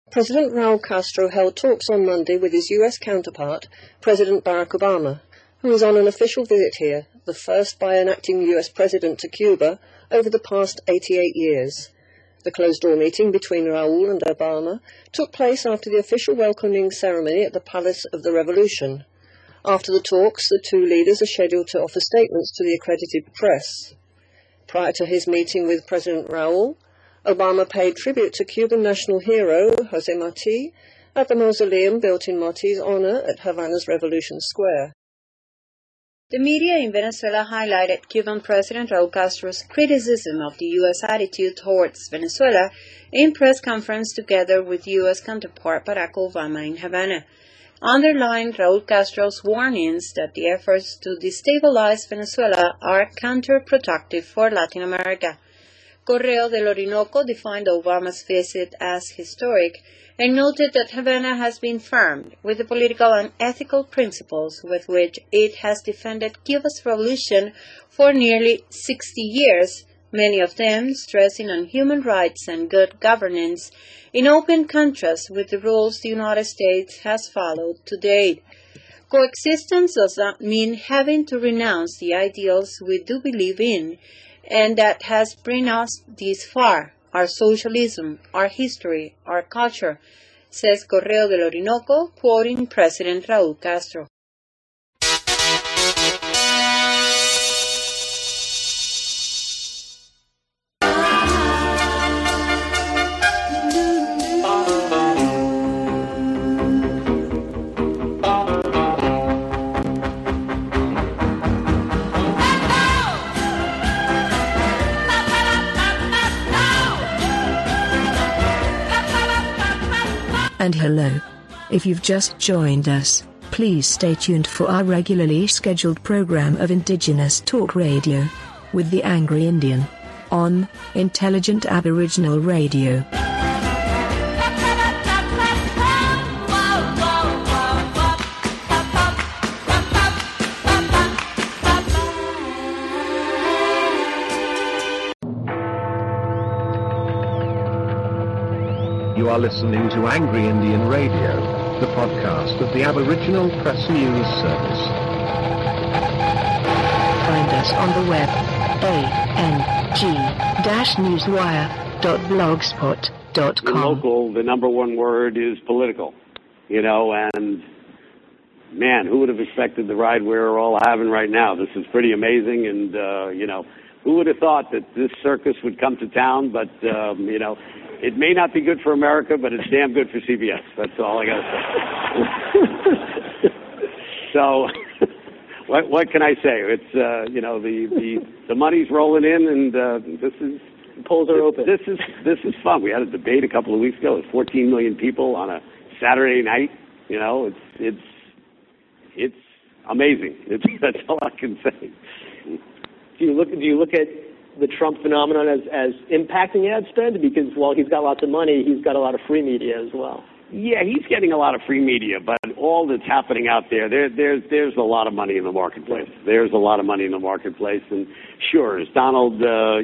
President Raul Castro held talks on Monday with his U.S. counterpart, President Barack Obama, who was on an official visit here, the first by an acting U.S. president to Cuba over the past 88 years. The closed-door meeting between Raul and Obama took place after the official welcoming ceremony at the Palace of the Revolution. After the talks, the two leaders are scheduled to offer statements to the accredited press. Prior to his meeting with President Raul, Obama paid tribute to Cuban national hero José Martí at the mausoleum built in Martí's honor at Havana's Revolution Square. The media in Venezuela highlighted Cuban President Raul Castro's criticism of the U.S. attitude towards Venezuela in press conference together with U.S. counterpart Barack Obama in Havana, underlying Raul Castro's warnings that the efforts to destabilize Venezuela are counterproductive for Latin America. Correo del Orinoco defined Obama's visit as historic and noted that Havana has been firm with the political and ethical principles with which it has defended Cuba's revolution for nearly 60 years, many of them stressing on human rights and good governance, in open contrast with the rules the United States has followed to date. Coexistence does not mean having to renounce the ideals we do believe in, and that has brought us this far, our socialism, our history, our culture, says Correo del Orinoco, quoting President Raul Castro. And hello. If you've just joined us, please stay tuned for our regularly scheduled program of Indigenous Talk Radio with the Angry Indian on Intelligent Aboriginal Radio. You are listening to Angry Indian Radio, the podcast of the Aboriginal Press News Service. Find us on the web, ang-newswire.blogspot.com. The number one word is political, and man, who would have expected the ride we're all having right now? This is pretty amazing, and, who would have thought that this circus would come to town, but, it may not be good for America, but it's damn good for CBS. That's all I got to say. So, what can I say? It's the money's rolling in, and this is polls are open. This is fun. We had a debate a couple of weeks ago with 14 million people on a Saturday night. It's amazing. That's all I can say. Do you look at the Trump phenomenon as impacting ad spend? Because while he's got lots of money, he's got a lot of free media as well. Yeah, he's getting a lot of free media, but all that's happening out there's a lot of money in the marketplace. There's a lot of money in the marketplace, and sure, as Donald, they're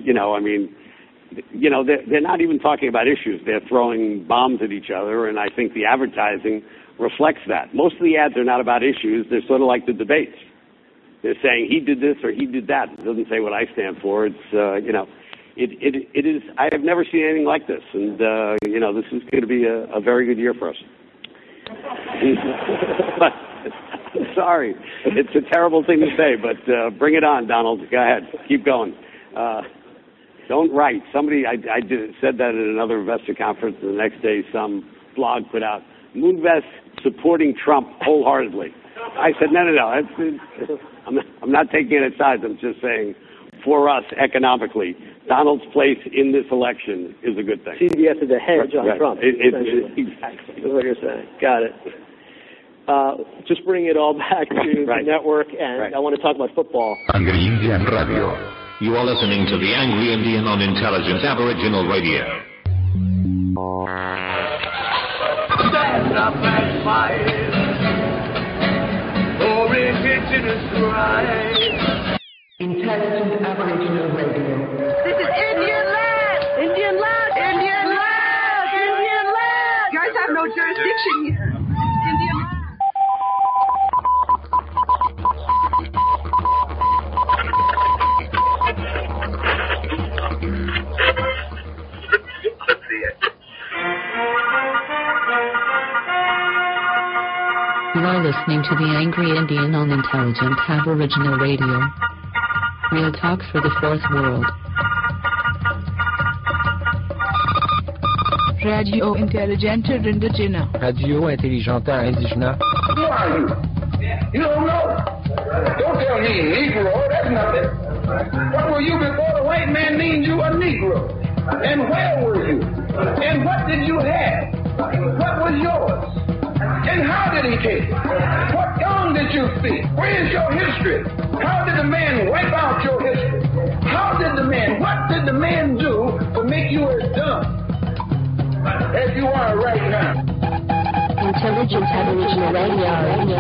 not even talking about issues. They're throwing bombs at each other, and I think the advertising reflects that. Most of the ads are not about issues. They're sort of like the debates. They're saying he did this or he did that. It doesn't say what I stand for. It's, it is, I have never seen anything like this. And, this is going to be a very good year for us. Sorry. It's a terrible thing to say, but bring it on, Donald. Go ahead. Keep going. Don't write. Somebody, said that at another investor conference, and the next day some blog put out, Moonves supporting Trump wholeheartedly. I said, no. I'm not taking any sides. I'm just saying, for us, economically, Donald's place in this election is a good thing. CBS is a hedge on Trump. Exactly. That's what you're saying. Got it. Just bring it all back to the network, and I want to talk about football. Angry Indian Radio. You are listening to the Angry Indian on Intelligent Aboriginal Radio. Stand up and fight. Indigenous rights. Intelligent Aboriginal Radio. This is Indian land! Indian land! Indian land! Indian land! Guys, no jurisdiction here. Indian. You are listening to The Angry Indian on Intelligent Aboriginal Radio. Real talk for the fourth world. Radio Intelligente Indigena. Radio Intelligente Indigena. Who are you? You don't know? Don't tell me Negro, that's nothing. What were you before the white man named you a Negro? And where were you? And what did you have? What was yours? And how did he take it? What tongue did you speak? Where is your history? How did the man wipe out your history? What did the man do to make you as dumb as you are right now? Intelligent Aboriginal Radio.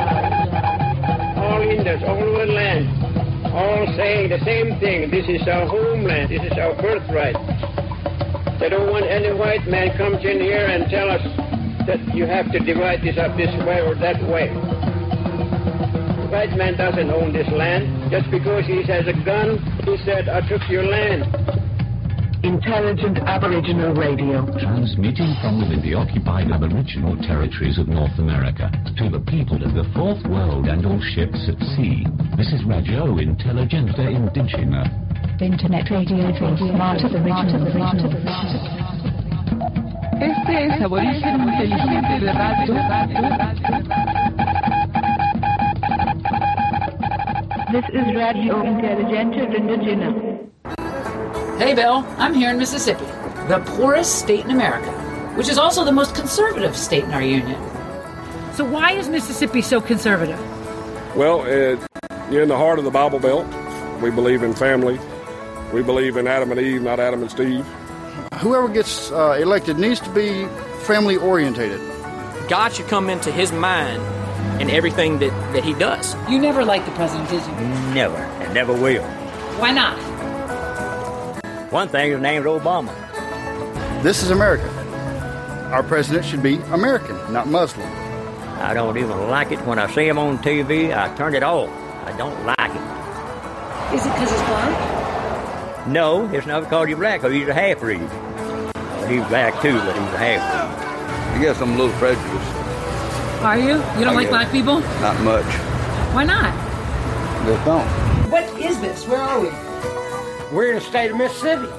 All Indians, all over the land, all saying the same thing. This is our homeland. This is our birthright. They don't want any white man comes in here and tell us that you have to divide this up this way or that way. The white man doesn't own this land. Just because he has a gun, he said, I took your land. Intelligent Aboriginal Radio. Transmitting from within the occupied Aboriginal territories of North America to the people of the fourth world and all ships at sea. This is Radio Intelligente Indigena. Internet radio for smart Aboriginal. Este es Aborigen Inteligente de Radio. This is Radio Intelligente Indigena. Hey, Bill, I'm here in Mississippi, the poorest state in America, which is also the most conservative state in our union. So why is Mississippi so conservative? Well, you're in the heart of the Bible Belt. We believe in family. We believe in Adam and Eve, not Adam and Steve. Whoever gets elected needs to be family-orientated. God should come into his mind in everything that he does. You never liked the president, did you? Never, and never will. Why not? One thing, his name's Obama. This is America. Our president should be American, not Muslim. I don't even like it. When I see him on TV, I turn it off. I don't like it. Is it because he's black? No, it's not because he's black, because he's a half-breed. He's black too, but he's a half-breed. I guess I'm a little prejudiced. Are you? You don't like black people? Not much. Why not? Just don't. What is this? Where are we? We're in the state of Mississippi.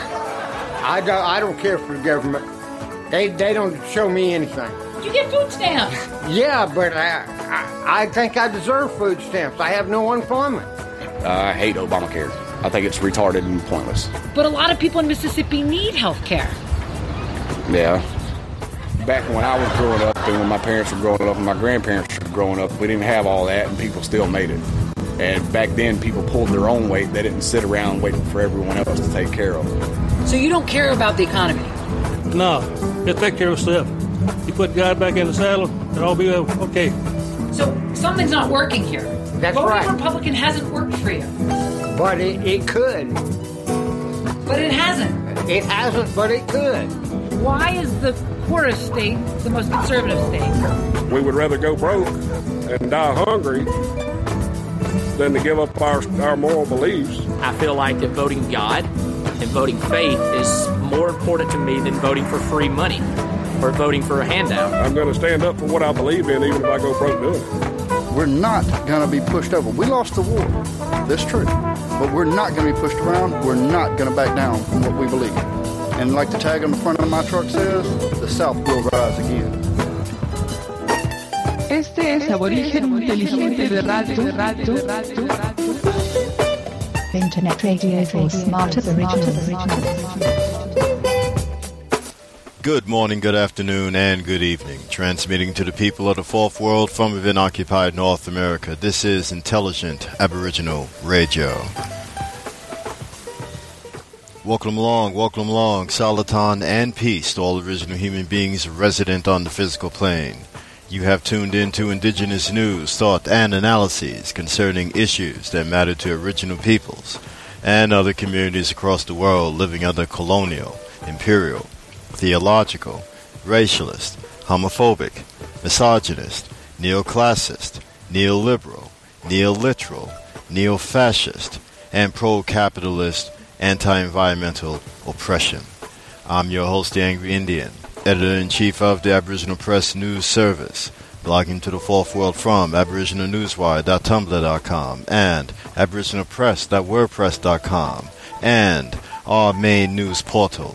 I don't care for the government. They don't show me anything. You get food stamps. Yeah, but I think I deserve food stamps. I have no unemployment. I hate Obamacare. I think it's retarded and pointless. But a lot of people in Mississippi need health care. Yeah. Back when I was growing up and when my parents were growing up and my grandparents were growing up, we didn't have all that and people still made it. And back then, people pulled their own weight. They didn't sit around waiting for everyone else to take care of them. So you don't care about the economy? No. He'll take care of himself. You put God back in the saddle, it'll all be okay. So something's not working here. That's Voting right. Republican hasn't worked for you. But it could. But it hasn't. It hasn't, but it could. Why is the poorest state the most conservative state? We would rather go broke and die hungry than to give up our moral beliefs. I feel like that voting God and voting faith is more important to me than voting for free money or voting for a handout. I'm going to stand up for what I believe in, even if I go broke doing it. We're not going to be pushed over. We lost the war. That's true. But we're not going to be pushed around. We're not going to back down from what we believe. And like the tag on the front of my truck says, the South will rise again. Este es Aborigen Inteligente de Radio. Internet radio for smart Aboriginal. Good morning, good afternoon, and good evening. Transmitting to the people of the Fourth World from within occupied North America. This is Intelligent Aboriginal Radio. Welcome along, Salaton and peace to all original human beings resident on the physical plane. You have tuned into indigenous news, thought, and analyses concerning issues that matter to original peoples and other communities across the world living under colonial, imperial, theological, racialist, homophobic, misogynist, neoclassist, neoliberal, neoliteral, neo-fascist, and pro-capitalist, anti-environmental oppression. I'm your host, The Angry Indian, editor-in-chief of the Aboriginal Press News Service, blogging to the Fourth World from aboriginalnewswire.tumblr.com and aboriginalpress.wordpress.com, and our main news portal,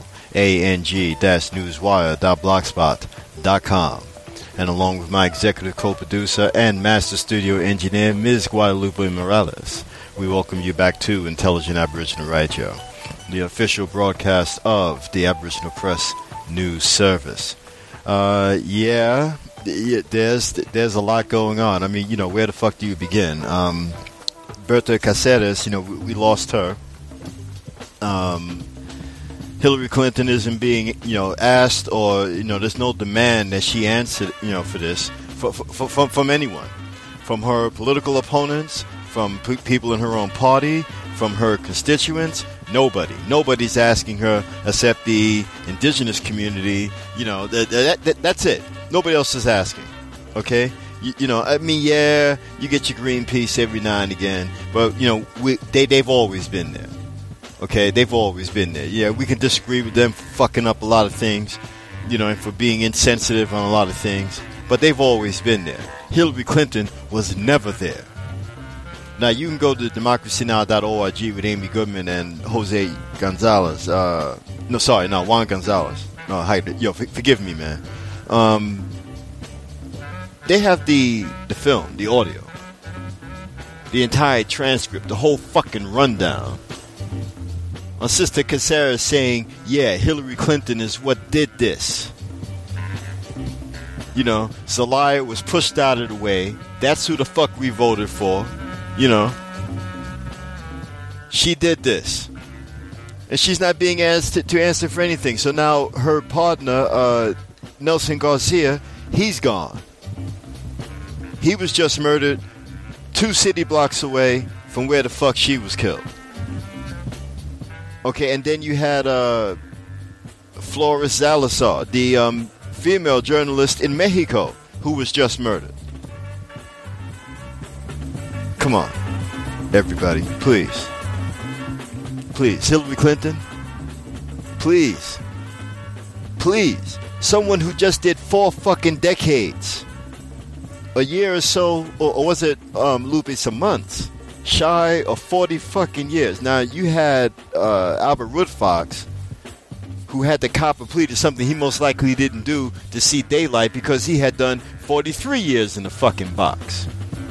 ang-newswire.blogspot.com. And along with my executive co-producer and master studio engineer, Ms. Guadalupe Morales, we welcome you back to Intelligent Aboriginal Radio, the official broadcast of the Aboriginal Press News Service. There's a lot going on. I mean, where the fuck do you begin? Berta Cáceres, we lost her. Hillary Clinton isn't being, asked, or, there's no demand that she answer, for this, from anyone, from her political opponents, from people in her own party, from her constituents. Nobody's asking her except the indigenous community. That's it. Nobody else is asking. Okay. You get your Greenpeace every now and again, but they've always been there. Okay, they've always been there. Yeah, we can disagree with them for fucking up a lot of things, and for being insensitive on a lot of things, but they've always been there. Hillary Clinton was never there. Now, you can go to democracynow.org with Amy Goodman and Jose Gonzalez. Juan Gonzalez. Forgive me, man. They have the film, the audio, the entire transcript, the whole fucking rundown on Sister Cáceres saying, Hillary Clinton is what did this. Zelaya was pushed out of the way. That's who the fuck we voted for. She did this. And she's not being asked to answer for anything. So now her partner, Nelson Garcia, he's gone. He was just murdered 2 city blocks away from where the fuck she was killed. Okay, and then you had Flores Salazar, the female journalist in Mexico, who was just murdered. Come on, everybody, please. Please, Hillary Clinton, please. Someone who just did 4 fucking decades. A year or so, or was it, Lupe, some months? Shy of 40 fucking years. Now, you had Albert Woodfox, who had to cop a plea to something he most likely didn't do to see daylight because he had done 43 years in the fucking box.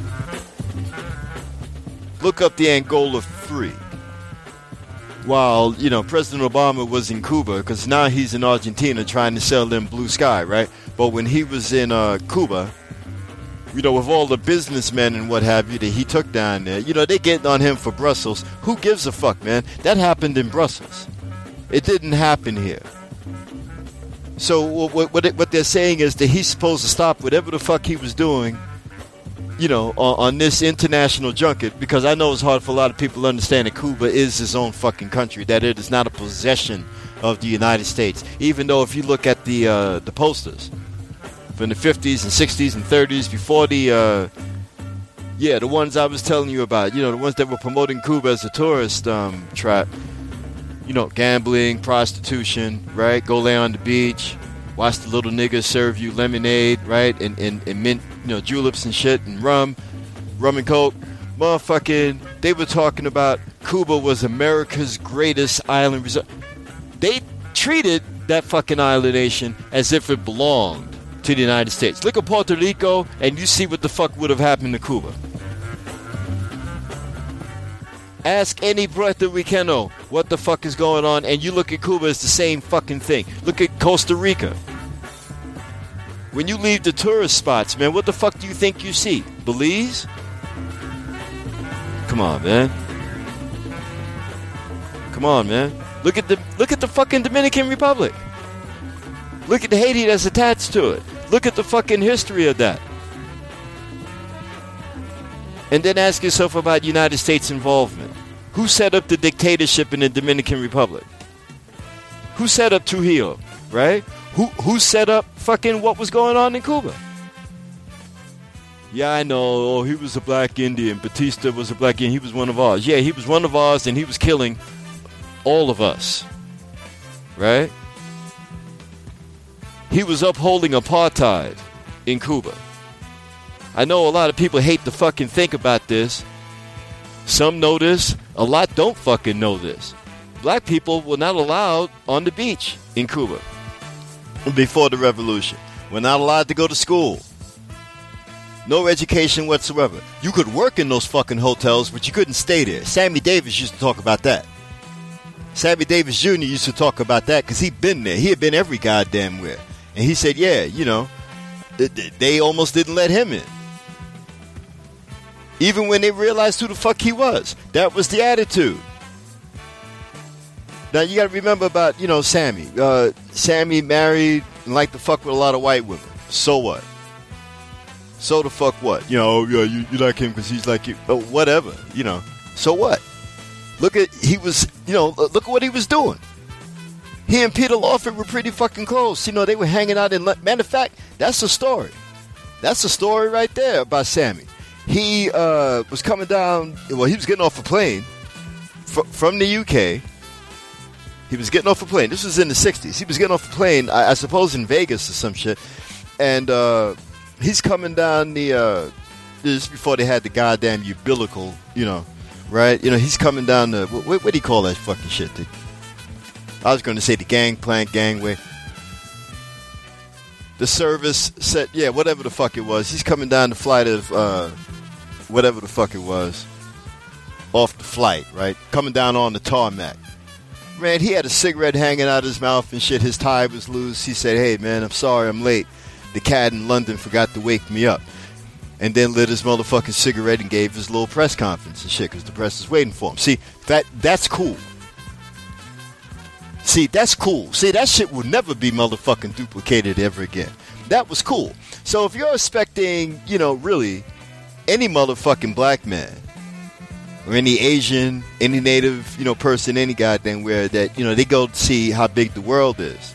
Look up the Angola 3. While, President Obama was in Cuba, because now he's in Argentina trying to sell them blue sky, right? But when he was in Cuba, with all the businessmen and what have you that he took down there, they getting on him for Brussels. Who gives a fuck, man? That happened in Brussels. It didn't happen here. So what they're saying is that he's supposed to stop whatever the fuck he was doing, on this international junket, because I know it's hard for a lot of people to understand that Cuba is his own fucking country, that it is not a possession of the United States. Even though if you look at the posters from the 50s and 60s and 30s, before the ones I was telling you about, the ones that were promoting Cuba as a tourist trap, gambling, prostitution, right? Go lay on the beach, watch the little niggas serve you lemonade, right? And mint, juleps and shit, and rum and coke. Motherfucking, they were talking about Cuba was America's greatest island resort. They treated that fucking island nation as if it belonged to the United States. Look at Puerto Rico, and you see what the fuck would have happened to Cuba. Ask any Puerto Ricano what the fuck is going on, and you look at Cuba as the same fucking thing. Look at Costa Rica. When you leave the tourist spots, man, what the fuck do you think you see? Belize? Come on, man. Look at the fucking Dominican Republic. Look at the Haiti that's attached to it. Look at the fucking history of that. And then ask yourself about United States involvement. Who set up the dictatorship in the Dominican Republic? Who set up Trujillo, right? Who set up fucking what was going on in Cuba? Yeah, I know. Oh, he was a black Indian. Batista was a black Indian. He was one of ours. Yeah, he was one of ours, and he was killing all of us. Right? He was upholding apartheid in Cuba. I know a lot of people hate to fucking think about this. Some know this. A lot don't fucking know this. Black people were not allowed on the beach in Cuba before the revolution. We're not allowed to go to school. No education whatsoever. You could work in those fucking hotels, but you couldn't stay there. Sammy Davis used to talk about that. Sammy Davis Jr. used to talk about that because he'd been there. He had been every goddamn where. And he said, yeah, you know, they almost didn't let him in. Even when they realized who the fuck he was. That was the attitude. Now, you got to remember about, you know, Sammy. Sammy married and liked to fuck with a lot of white women. So what? So the fuck what? You know, yeah, you like him because he's like you. Oh, whatever, you know. So what? Look at what he was doing. He and Peter Lawford were pretty fucking close. You know, they were hanging out in... Matter of fact, that's a story. That's a story right there about Sammy. He was coming down... Well, he was getting off a plane from the UK. He was getting off a plane. This was in the 60s. He was getting off a plane, I suppose in Vegas or some shit. And he's coming down the... this before they had the goddamn umbilical, you know, right? You know, he's coming down the... What do you call that fucking shit? I was going to say the gangplank, gangway. The service set... Yeah, whatever the fuck it was. He's coming down the flight of... whatever the fuck it was. Off the flight, right? Coming down on the tarmac. Man, he had a cigarette hanging out of his mouth and shit. His tie was loose. He said, hey, man, I'm sorry I'm late. The cat in London forgot to wake me up. And then lit his motherfucking cigarette and gave his little press conference and shit because the press is waiting for him. See, that's cool. See, that's cool. See, that shit will never be motherfucking duplicated ever again. That was cool. So if you're expecting, you know, really, any motherfucking black man or any Asian, any native, you know, person, any goddamn where that, you know, they go to see how big the world is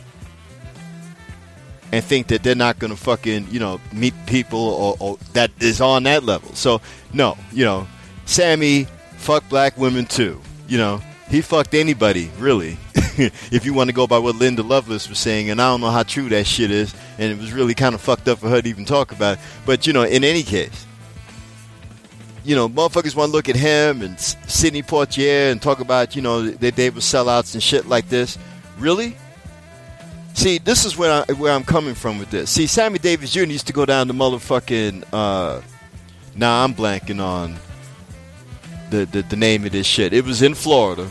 and think that they're not going to fucking, you know, meet people or that is on that level. So, no, you know, Sammy fucked black women too. You know, he fucked anybody, really, if you want to go by what Linda Lovelace was saying. And I don't know how true that shit is. And it was really kind of fucked up for her to even talk about it. But, you know, in any case, you know, motherfuckers want to look at him and Sidney Poitier and talk about, you know, that they were sellouts and shit like this. Really? See, this is where I'm coming from with this. See, Sammy Davis Jr. used to go down to motherfucking, now I'm blanking on the name of this shit. It was in Florida.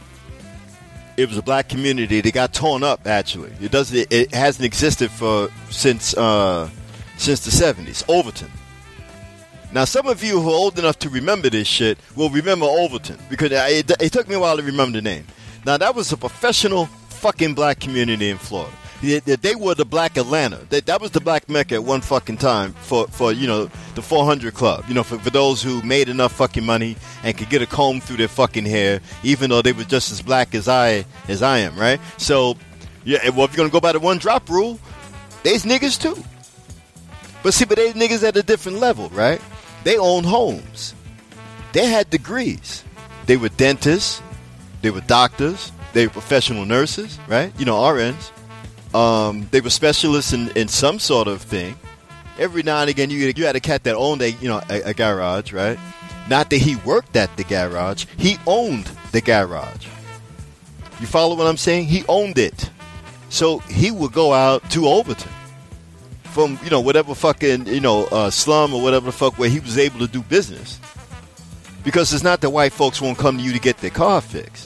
It was a black community. They got torn up, actually. It hasn't existed since the 70s. Overton. Now, some of you who are old enough to remember this shit will remember Overton because it took me a while to remember the name. Now, that was a professional fucking black community in Florida. They were the black Atlanta. That was the black Mecca at one fucking time for you know, the 400 Club. You know, for those who made enough fucking money and could get a comb through their fucking hair, even though they were just as black as I am, right? So, yeah, well, if you're going to go by the one drop rule, there's niggas too. But see, they niggas at a different level, right? They owned homes. They had degrees. They were dentists. They were doctors. They were professional nurses, right? You know, RNs. They were specialists in some sort of thing. Every now and again, you had a cat that owned a garage, right? Not that he worked at the garage. He owned the garage. You follow what I'm saying? He owned it. So he would go out to Overton from, you know, whatever fucking, you know, slum or whatever the fuck where he was able to do business. Because it's not that white folks won't come to you to get their car fixed.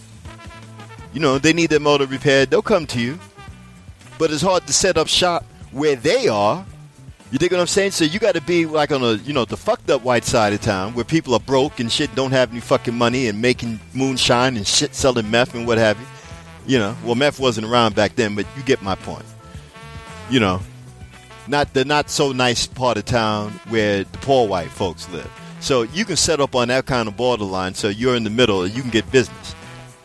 You know, they need their motor repaired. They'll come to you. But it's hard to set up shop where they are. You dig what I'm saying? So you got to be like on the fucked up white side of town where people are broke and shit, don't have any fucking money and making moonshine and shit, selling meth and what have you. You know, well, meth wasn't around back then, but you get my point. You know, not the not so nice part of town where the poor white folks live. So you can set up on that kind of borderline so you're in the middle and you can get business.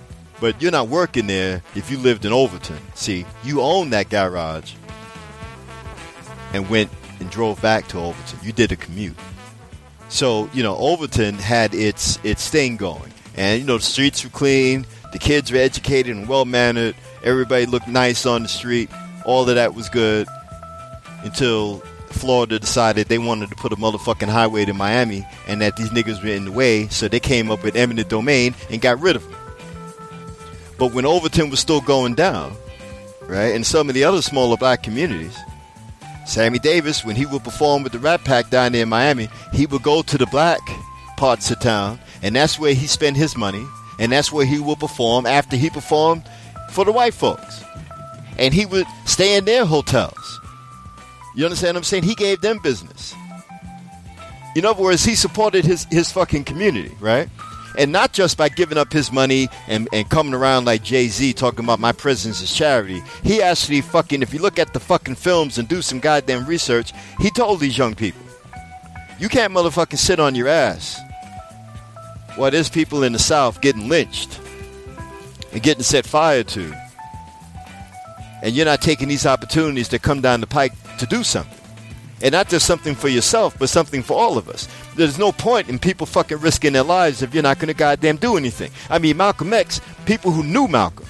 But you're not working there if you lived in Overton. See, you own that garage and went and drove back to Overton. You did a commute. So, Overton had its thing going. And, the streets were clean. The kids were educated and well-mannered. Everybody looked nice on the street. All of that was good until Florida decided they wanted to put a motherfucking highway to Miami and that these niggas were in the way. So they came up with eminent domain and got rid of them. But when Overton was still going down, right, and some of the other smaller black communities, Sammy Davis, when he would perform with the Rat Pack down there in Miami, he would go to the black parts of town, and that's where he spent his money, and that's where he would perform after he performed for the white folks. And he would stay in their hotels. You understand what I'm saying? He gave them business. In other words, he supported his fucking community, right? And not just by giving up his money and coming around like Jay-Z talking about my presence is charity. He actually fucking, if you look at the fucking films and do some goddamn research, he told these young people, you can't motherfucking sit on your ass while there's people in the South getting lynched and getting set fire to. And you're not taking these opportunities that come down the pike to do something. And not just something for yourself, but something for all of us. There's no point in people fucking risking their lives if you're not going to goddamn do anything. I mean, Malcolm X, people who knew Malcolm,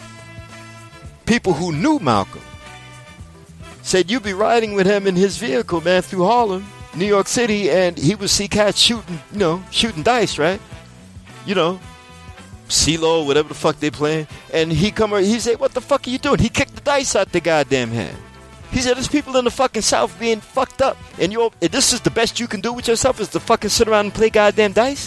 said you'd be riding with him in his vehicle, man, through Harlem, New York City, and he would see cats shooting dice, right? CeeLo, whatever the fuck they playing. And he say, what the fuck are you doing? He kicked the dice out the goddamn hand. He said, there's people in the fucking South being fucked up. And this is the best you can do with yourself is to fucking sit around and play goddamn dice?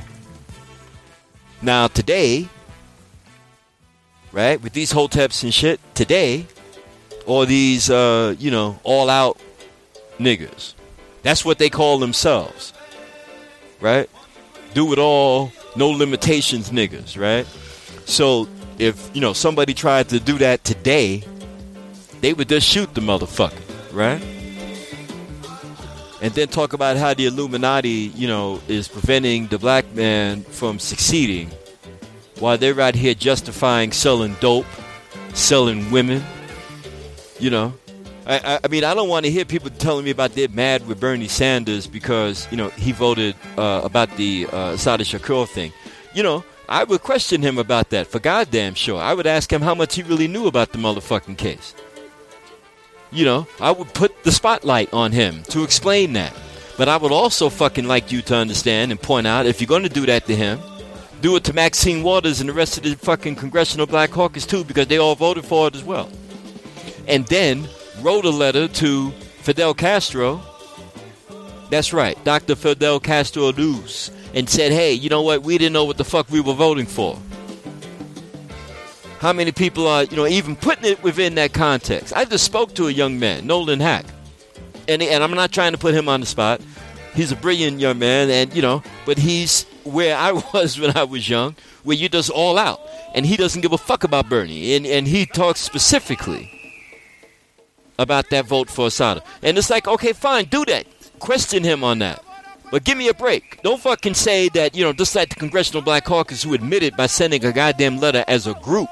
Now, today, right, with these hoteps and shit, today, all these, all-out niggas, that's what they call themselves, right? Do it all, no limitations niggas, right? So, if, somebody tried to do that today, they would just shoot the motherfucker, right? And then talk about how the Illuminati, is preventing the black man from succeeding while they're right here justifying selling dope, selling women, I mean, I don't want to hear people telling me about they're mad with Bernie Sanders because, he voted about the Assata Shakur thing. I would question him about that for goddamn sure. I would ask him how much he really knew about the motherfucking case. I would put the spotlight on him to explain that. But I would also fucking like you to understand and point out, if you're going to do that to him, do it to Maxine Waters and the rest of the fucking Congressional Black Caucus too, because they all voted for it as well. And then wrote a letter to Fidel Castro. That's right, Dr. Fidel Castro Luz, and said, hey, you know what? We didn't know what the fuck we were voting for. How many people are, even putting it within that context? I just spoke to a young man, Nolan Hack. And I'm not trying to put him on the spot. He's a brilliant young man, and, but he's where I was when I was young, where you're just all out. And he doesn't give a fuck about Bernie. And he talks specifically about that vote for Assata. And it's like, okay, fine, do that. Question him on that. But give me a break. Don't fucking say that, just like the Congressional Black Caucus who admitted by sending a goddamn letter as a group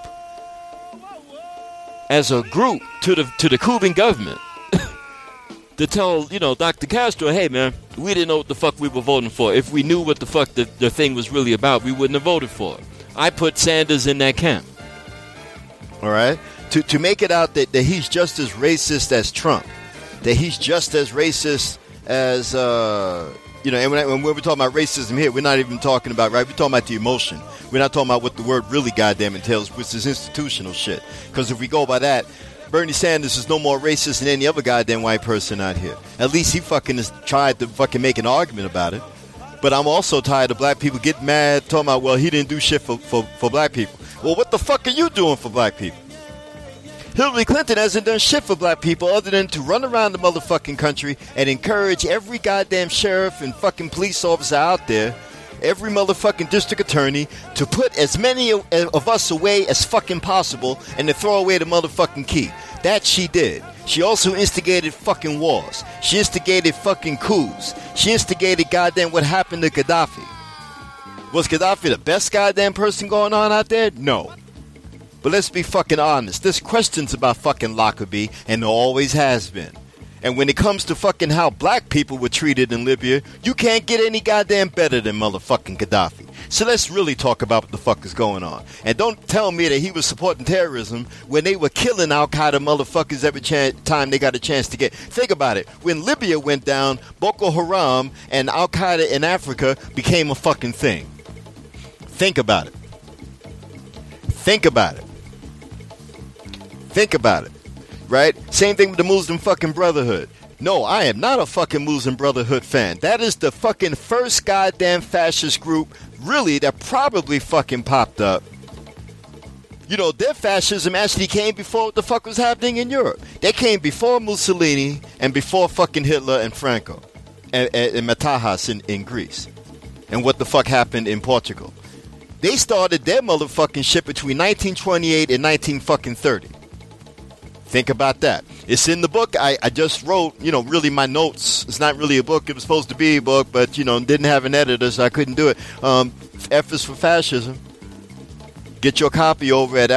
to the Cuban government to tell, Dr. Castro, hey, man, we didn't know what the fuck we were voting for. If we knew what the fuck the thing was really about, we wouldn't have voted for it. I put Sanders in that camp. All right? To make it out that he's just as racist as Trump, that he's just as racist as, and when we're talking about racism here, we're not even talking about, right, we're talking about the emotion. We're not talking about what the word really goddamn entails, which is institutional shit. Because if we go by that, Bernie Sanders is no more racist than any other goddamn white person out here. At least he fucking has tried to fucking make an argument about it. But I'm also tired of black people getting mad, talking about, well, he didn't do shit for black people. Well, what the fuck are you doing for black people? Hillary Clinton hasn't done shit for black people other than to run around the motherfucking country and encourage every goddamn sheriff and fucking police officer out there, every motherfucking district attorney, to put as many of us away as fucking possible and to throw away the motherfucking key. That she did. She also instigated fucking wars. She instigated fucking coups. She instigated goddamn what happened to Gaddafi. Was Gaddafi the best goddamn person going on out there? No. But let's be fucking honest. There's questions about fucking Lockerbie, and there always has been. And when it comes to fucking how black people were treated in Libya, you can't get any goddamn better than motherfucking Gaddafi. So let's really talk about what the fuck is going on. And don't tell me that he was supporting terrorism when they were killing Al-Qaeda motherfuckers every time they got a chance to get. Think about it. When Libya went down, Boko Haram and Al-Qaeda in Africa became a fucking thing. Think about it. Think about it. Think about it. Right? Same thing with the Muslim fucking Brotherhood. No, I am not a fucking Muslim Brotherhood fan. That is the fucking first goddamn fascist group, really, that probably fucking popped up. You know, their fascism actually came before what the fuck was happening in Europe. They came before Mussolini and before fucking Hitler and Franco and Matajas in Greece. And what the fuck happened in Portugal. They started their motherfucking shit between 1928 and 1930. Think about that. It's in the book. I just wrote, really my notes. It's not really a book. It was supposed to be a book, but, didn't have an editor, so I couldn't do it. F is for Fascism. Get your copy over at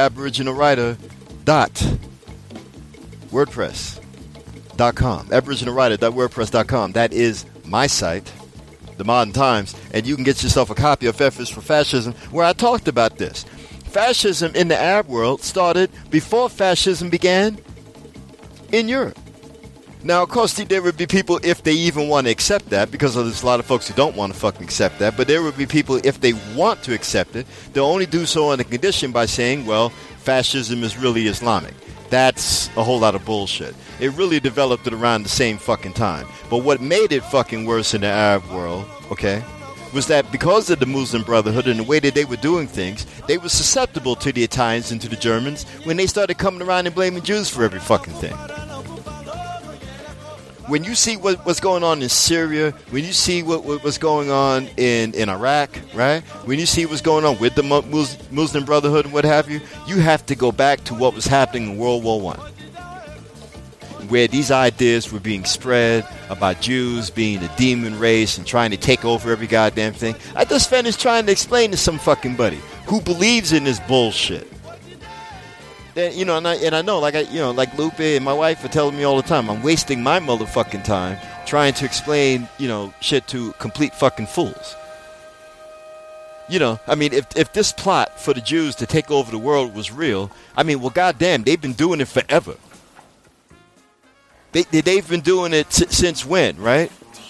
aboriginalwriter.wordpress.com. aboriginalwriter.wordpress.com. That is my site, The Modern Times, and you can get yourself a copy of F is for Fascism, where I talked about this. Fascism in the Arab world started before fascism began in Europe. Now, of course, there would be people, if they even want to accept that, because there's a lot of folks who don't want to fucking accept that, but there would be people, if they want to accept it, they'll only do so on a condition by saying, well, fascism is really Islamic. That's a whole lot of bullshit. It really developed at around the same fucking time. But what made it fucking worse in the Arab world, okay, was that because of the Muslim Brotherhood and the way that they were doing things, they were susceptible to the Italians and to the Germans when they started coming around and blaming Jews for every fucking thing. When you see what's going on in Syria, when you see what's going on in Iraq, right? When you see what's going on with the Muslim Brotherhood and what have you, you have to go back to what was happening in World War I, where these ideas were being spread about Jews being a demon race and trying to take over every goddamn thing. I just finished trying to explain to some fucking buddy who believes in this bullshit. And, I know, like Lupe and my wife are telling me all the time, I'm wasting my motherfucking time trying to explain, shit to complete fucking fools. If this plot for the Jews to take over the world was real, goddamn, they've been doing it forever. They've been doing it since when, right?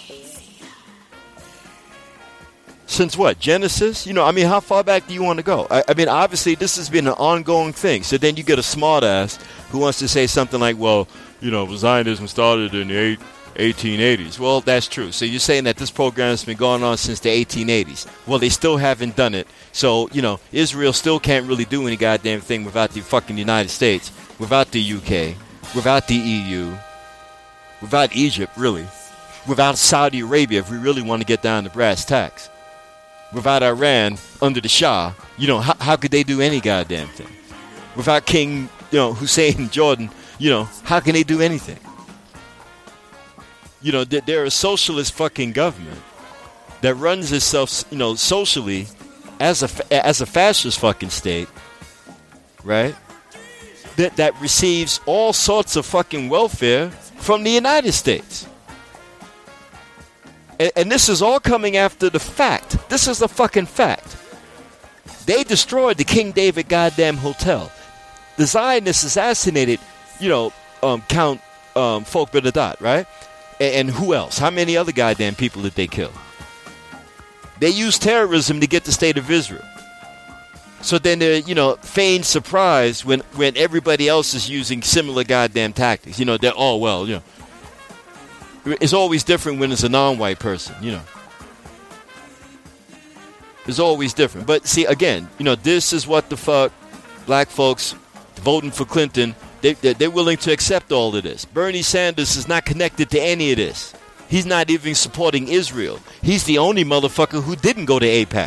Since what? Genesis? How far back do you want to go? Obviously, this has been an ongoing thing. So then you get a smartass who wants to say something like, well, Zionism started in the 1880s. Well, that's true. So you're saying that this program has been going on since the 1880s. Well, they still haven't done it. So, Israel still can't really do any goddamn thing without the fucking United States, without the UK, without the EU, without Egypt, really, without Saudi Arabia, if we really want to get down to brass tacks, without Iran under the Shah, how could they do any goddamn thing? Without King, Hussein in Jordan, how can they do anything? They're a socialist fucking government that runs itself, socially as a fascist fucking state, right? That receives all sorts of fucking welfare from the United States. And this is all coming after the fact. This is a fucking fact. They destroyed the King David goddamn hotel. The Zionists assassinated, Count Folk Bernadette, right? And who else? How many other goddamn people did they kill? They used terrorism to get the state of Israel. So then they're, feigned surprise when everybody else is using similar goddamn tactics. They're, it's always different when it's a non-white person, It's always different. But see, again, this is what the fuck black folks voting for Clinton, they're willing to accept all of this. Bernie Sanders is not connected to any of this. He's not even supporting Israel. He's the only motherfucker who didn't go to AIPAC.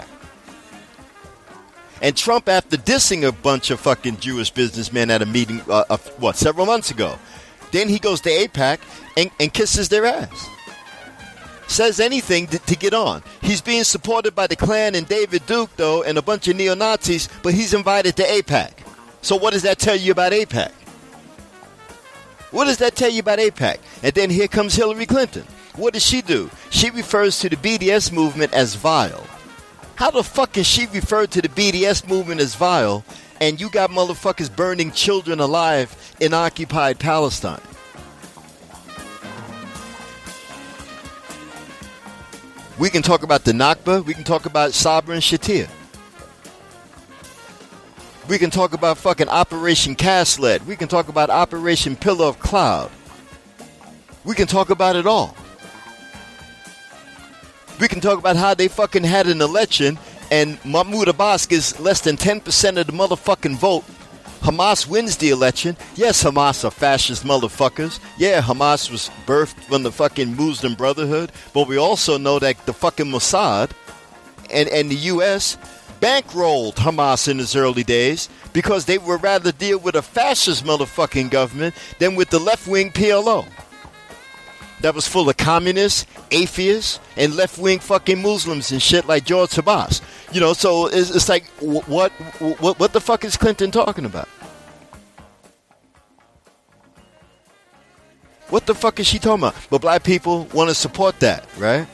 And Trump, after dissing a bunch of fucking Jewish businessmen at a meeting, several months ago, then he goes to AIPAC and kisses their ass. Says anything to get on. He's being supported by the Klan and David Duke, though, and a bunch of neo-Nazis, but he's invited to AIPAC. So what does that tell you about AIPAC? What does that tell you about AIPAC? And then here comes Hillary Clinton. What does she do? She refers to the BDS movement as vile. How the fuck can she refer to the BDS movement as vile, and you got motherfuckers burning children alive in occupied Palestine? We can talk about the Nakba. We can talk about Sabra and Shatir. We can talk about fucking Operation Cast Lead. We can talk about Operation Pillar of Cloud. We can talk about it all. We can talk about how they fucking had an election and Mahmoud Abbas gets less than 10% of the motherfucking vote. Hamas wins the election. Yes, Hamas are fascist motherfuckers. Yeah, Hamas was birthed from the fucking Muslim Brotherhood. But we also know that the fucking Mossad and the U.S. bankrolled Hamas in its early days because they would rather deal with a fascist motherfucking government than with the left-wing PLO. That was full of communists, atheists, and left-wing fucking Muslims and shit like George Habas. You know, so it's like, what the fuck is Clinton talking about? What the fuck is she talking about? But black people want to support that, right?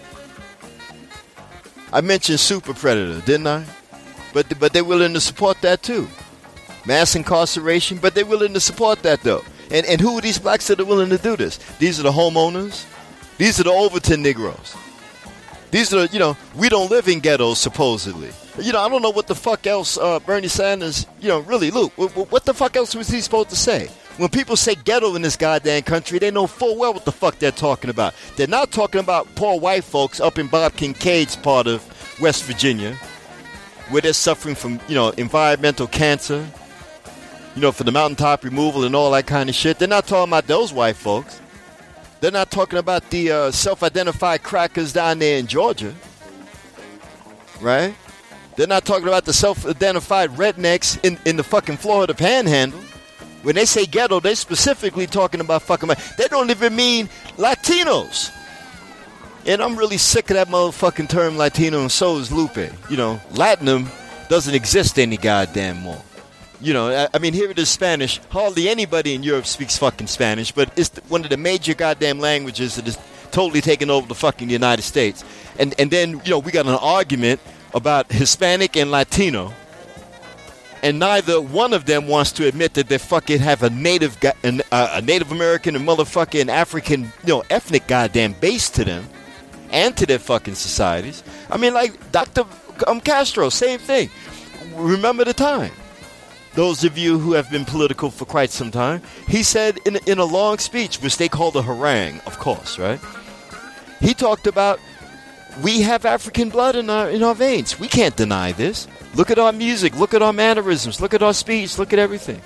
I mentioned super predator, didn't I? But they're willing to support that too. Mass incarceration, but they're willing to support that though. And who are these blacks that are willing to do this? These are the homeowners. These are the Overton Negroes. These are, you know, we don't live in ghettos, supposedly. You know, I don't know what the fuck else Bernie Sanders, you know, really, Luke, what the fuck else was he supposed to say? When people say ghetto in this goddamn country, they know full well what the fuck they're talking about. They're not talking about poor white folks up in Bob Kincaid's part of West Virginia, where they're suffering from, you know, environmental cancer, you know, for the mountaintop removal and all that kind of shit. They're not talking about those white folks. They're not talking about the self-identified crackers down there in Georgia, right? They're not talking about the self-identified rednecks in the fucking Florida Panhandle. When they say ghetto, they're specifically talking about fucking... They don't even mean Latinos. And I'm really sick of that motherfucking term Latino, and so is Lupe. You know, Latinum doesn't exist any goddamn more. You know, I mean, here it is Spanish. Hardly anybody in Europe speaks fucking Spanish, but it's one of the major goddamn languages that is totally taking over the fucking United States. And then, you know, we got an argument about Hispanic and Latino, and neither one of them wants to admit that they fucking have a Native American and motherfucking African, you know, ethnic goddamn base to them and to their fucking societies. I mean, like Dr. Castro, same thing. Remember the time. Those of you who have been political for quite some time, he said in a long speech, which they called a harangue, of course, right? He talked about, we have African blood in our veins. We can't deny this. Look at our music. Look at our mannerisms. Look at our speech. Look at everything.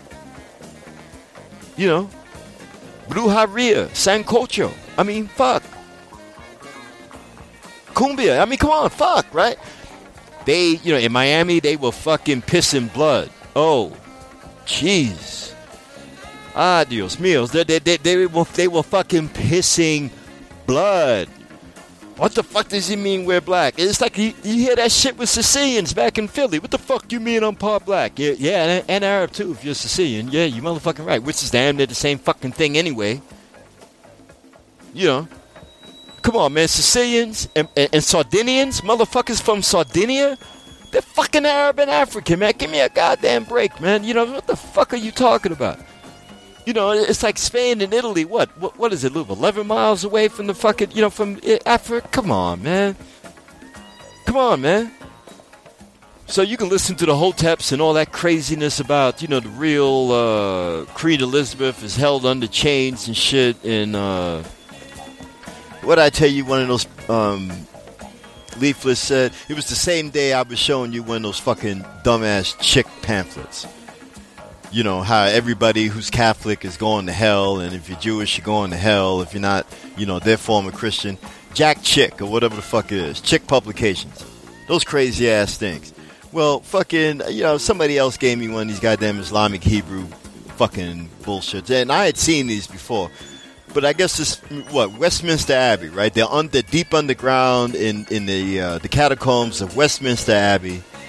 You know, Brujeria, Sancocho. I mean, fuck. Cumbia. I mean, come on, fuck, right? They, you know, in Miami, they were fucking pissing blood. Oh, jeez. Ah, Dios míos. They were fucking pissing blood. What the fuck does he mean we're black? It's like you hear that shit with Sicilians back in Philly. What the fuck you mean I'm part black? Yeah, and Arab too if you're Sicilian. Yeah, you motherfucking right. Which is damn near the same fucking thing anyway. You know. Come on, man. Sicilians and Sardinians, motherfuckers from Sardinia, they're fucking Arab and African, man. Give me a goddamn break, man. You know, what the fuck are you talking about? You know, it's like Spain and Italy. What is it, Luke? 11 miles away from the fucking, you know, from Africa? Come on, man. Come on, man. So you can listen to the Hoteps and all that craziness about, you know, the real Queen Elizabeth is held under chains and shit. And what I tell you, one of those leaflets said, it was the same day I was showing you one of those fucking dumbass chick pamphlets. You know, how everybody who's Catholic is going to hell, and if you're Jewish, you're going to hell. If you're not, you know, their form of Christian. Jack Chick, or whatever the fuck it is. Chick Publications. Those crazy ass things. Well, fucking, you know, somebody else gave me one of these goddamn Islamic Hebrew fucking bullshit. And I had seen these before. But I guess this, Westminster Abbey, right? They're deep underground in the catacombs of Westminster Abbey.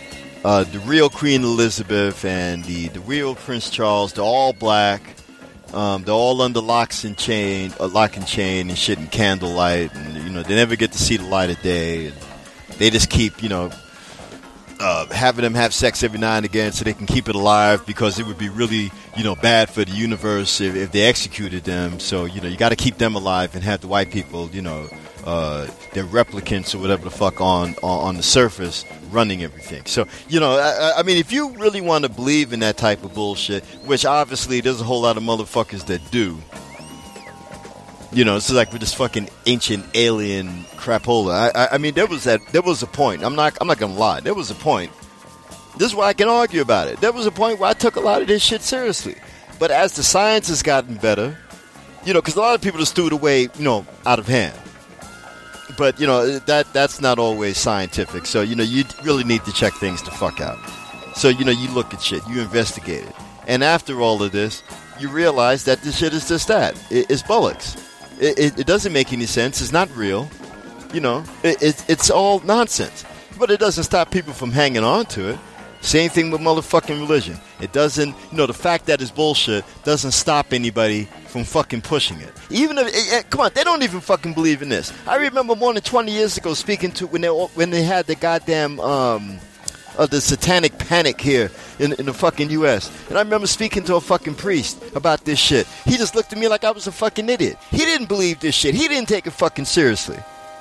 the real Queen Elizabeth and the real Prince Charles, they're all black. They're all under lock and chain and shit and candlelight, and they never get to see the light of day. And they just keep having them have sex every now and again so they can keep it alive, because it would be really bad for the universe if they executed them. So you got to keep them alive and have the white people their replicants or whatever the fuck on the surface running everything. So I mean, if you really want to believe in that type of bullshit, which obviously there's a whole lot of motherfuckers that do, it's like with this fucking ancient alien crapola. I mean, there was a point. I'm not gonna lie. There was a point. This is why I can argue about it. There was a point where I took a lot of this shit seriously. But as the science has gotten better, because a lot of people just threw it away, out of hand. But that's not always scientific. So you really need to check things the fuck out. So you look at shit, you investigate it, and after all of this, you realize that this shit is just that. It's bollocks. It doesn't make any sense. It's not real. It's all nonsense. But it doesn't stop people from hanging on to it. Same thing with motherfucking religion. It doesn't, the fact that it's bullshit doesn't stop anybody from fucking pushing it. Even if, come on, they don't even fucking believe in this. I remember more than 20 years ago speaking to when they had the goddamn the satanic panic here in the fucking U.S. And I remember speaking to a fucking priest about this shit. He just looked at me like I was a fucking idiot. He didn't believe this shit. He didn't take it fucking seriously.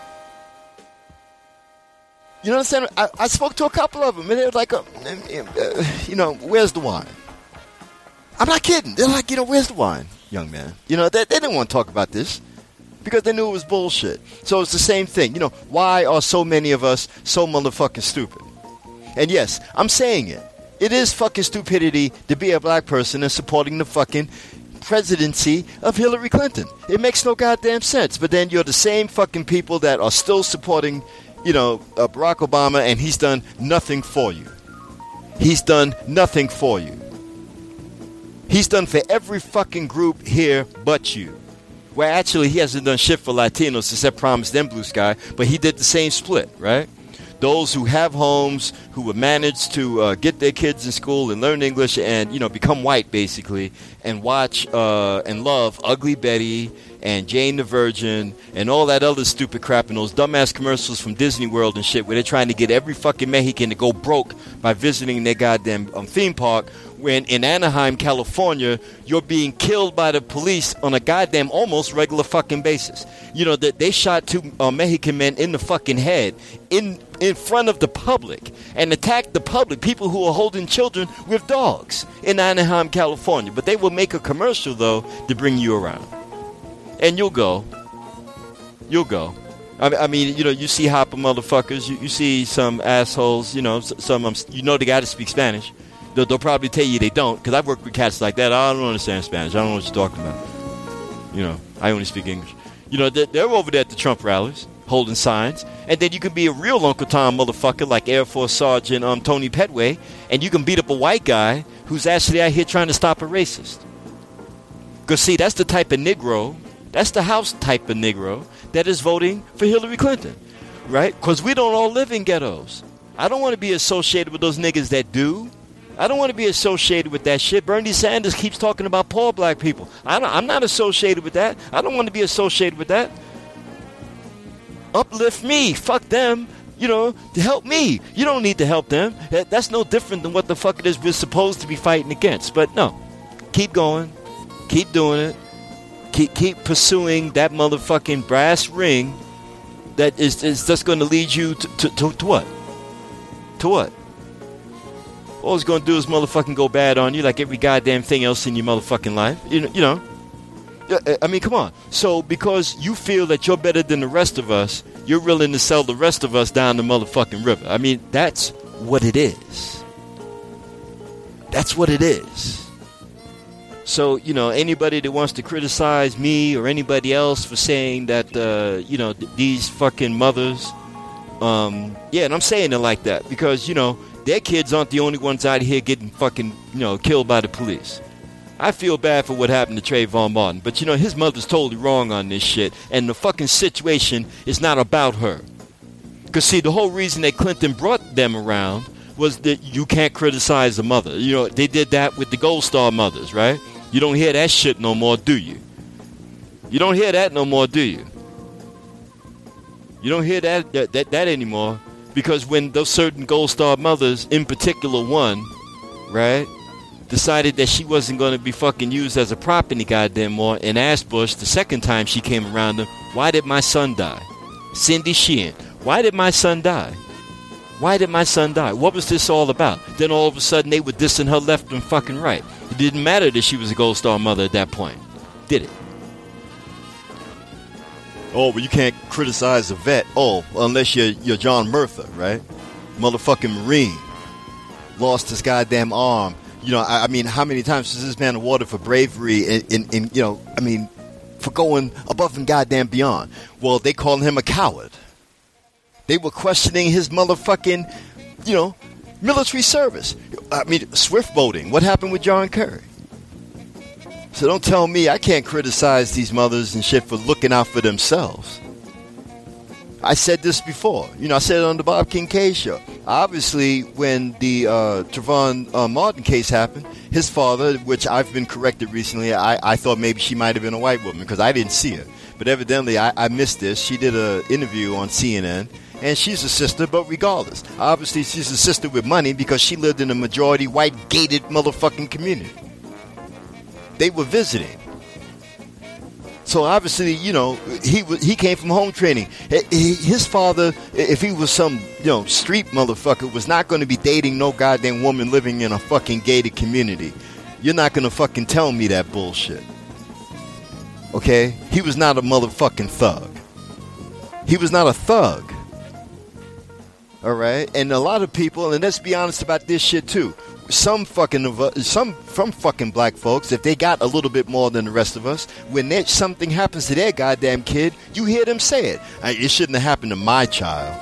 You know what I'm saying? I spoke to a couple of them, and they were like, where's the wine? I'm not kidding. They're like, where's the wine, young man? They didn't want to talk about this because they knew it was bullshit. So it's the same thing. Why are so many of us so motherfucking stupid? And yes, I'm saying it. It is fucking stupidity to be a black person and supporting the fucking presidency of Hillary Clinton. It makes no goddamn sense. But then you're the same fucking people that are still supporting Barack Obama, and he's done nothing for you. He's done nothing for you. He's done for every fucking group here but you. Well, actually, he hasn't done shit for Latinos except promise them blue sky, but he did the same split, right? Those who have homes, who have managed to get their kids in school and learn English and, become white, basically, and watch and love Ugly Betty and Jane the Virgin and all that other stupid crap and those dumbass commercials from Disney World and shit where they're trying to get every fucking Mexican to go broke by visiting their goddamn theme park, when in Anaheim, California, you're being killed by the police on a goddamn almost regular fucking basis. That they shot 2 Mexican men in the fucking head in front of the public and attacked the public, people who are holding children with dogs in Anaheim, California. But they will make a commercial, though, to bring you around. And you'll go. I mean, you see hopper motherfuckers. You see some assholes, some the guy that speaks Spanish. They'll probably tell you they don't, because I've worked with cats like that. I don't understand Spanish. I don't know what you're talking about. I only speak English. They're over there at the Trump rallies, holding signs. And then you can be a real Uncle Tom motherfucker like Air Force Sergeant Tony Petway, and you can beat up a white guy who's actually out here trying to stop a racist. Because, see, that's the type of Negro, that's the House type of Negro that is voting for Hillary Clinton, right? Because we don't all live in ghettos. I don't want to be associated with those niggas that do. I don't want to be associated with that shit. Bernie Sanders keeps talking about poor black people. I'm not associated with that. I don't want to be associated with that. Uplift me. Fuck them. To help me. You don't need to help them. That's no different than what the fuck it is we're supposed to be fighting against. But no. Keep going. Keep doing it. Keep pursuing that motherfucking brass ring that is just going to lead you to what? To what? All it's going to do is motherfucking go bad on you like every goddamn thing else in your motherfucking life. I mean, come on. So because you feel that you're better than the rest of us, you're willing to sell the rest of us down the motherfucking river. I mean, that's what it is. That's what it is. So, anybody that wants to criticize me or anybody else for saying that, these fucking mothers, and I'm saying it like that because, their kids aren't the only ones out here getting fucking, killed by the police. I feel bad for what happened to Trayvon Martin, but his mother's totally wrong on this shit, and the fucking situation is not about her. Because, see, the whole reason that Clinton brought them around was that you can't criticize the mother. You know, they did that with the Gold Star mothers, right? You don't hear that shit no more, do you? You don't hear that no more, do you? You don't hear that anymore, because when those certain Gold Star mothers, in particular one, right, decided that she wasn't going to be fucking used as a prop any goddamn more, and asked Bush the second time she came around him, why did my son die? Cindy Sheehan, why did my son die? Why did my son die? What was this all about? Then all of a sudden they were dissing her left and fucking right. It didn't matter that she was a Gold Star mother at that point, did it? Oh, well, you can't criticize a vet. Oh, unless you're John Murtha, right? Motherfucking Marine. Lost his goddamn arm. You know, I mean, how many times was this man awarded for bravery in you know, I mean, for going above and goddamn beyond? Well, they called him a coward. They were questioning his motherfucking, you know, military service. I mean, swift boating. What happened with John Kerry? So don't tell me I can't criticize these mothers and shit for looking out for themselves. I said this before. You know, I said it on the Bob Kincaid show. Obviously, when the Trayvon Martin case happened, his father, which I've been corrected recently, I thought maybe she might have been a white woman because I didn't see her. But evidently, I missed this. She did an interview on CNN, and she's a sister, but regardless. Obviously, she's a sister with money because she lived in a majority white gated motherfucking community. They were visiting. So obviously, you know, he came from home training. His father, if he was some, you know, street motherfucker, was not going to be dating no goddamn woman living in a fucking gated community. You're not going to fucking tell me that bullshit. Okay? He was not a motherfucking thug. He was not a thug. All right? And a lot of people, and let's be honest about this shit too. Some from fucking black folks, if they got a little bit more than the rest of us, when something happens to their goddamn kid, you hear them say it. It shouldn't have happened to my child.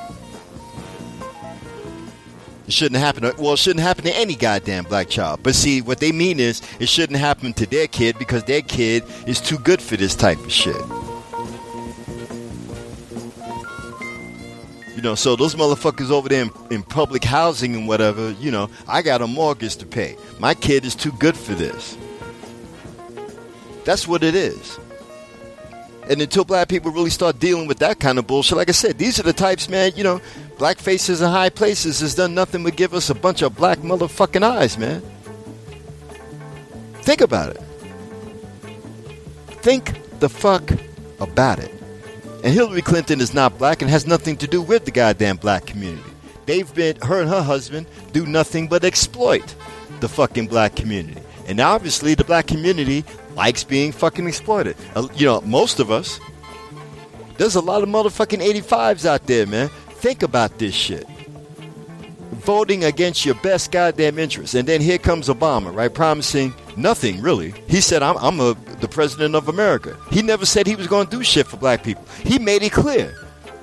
It shouldn't happen to, it shouldn't happen to any goddamn black child. But see, what they mean is, it shouldn't happen to their kid because their kid is too good for this type of shit. You know, so those motherfuckers over there in public housing and whatever, you know, I got a mortgage to pay. My kid is too good for this. That's what it is. And until black people really start dealing with that kind of bullshit, like I said, these are the types, man, you know, black faces in high places has done nothing but give us a bunch of black motherfucking eyes, man. Think about it. Think the fuck about it. And Hillary Clinton is not black and has nothing to do with the goddamn black community. Her and her husband do nothing but exploit the fucking black community. And obviously the black community likes being fucking exploited. You know, most of us. There's a lot of motherfucking 85s out there, man. Think about this shit. Voting against your best goddamn interests. And then here comes Obama, right? Promising nothing, really. He said, I'm the president of America. He never said he was going to do shit for black people. He made it clear.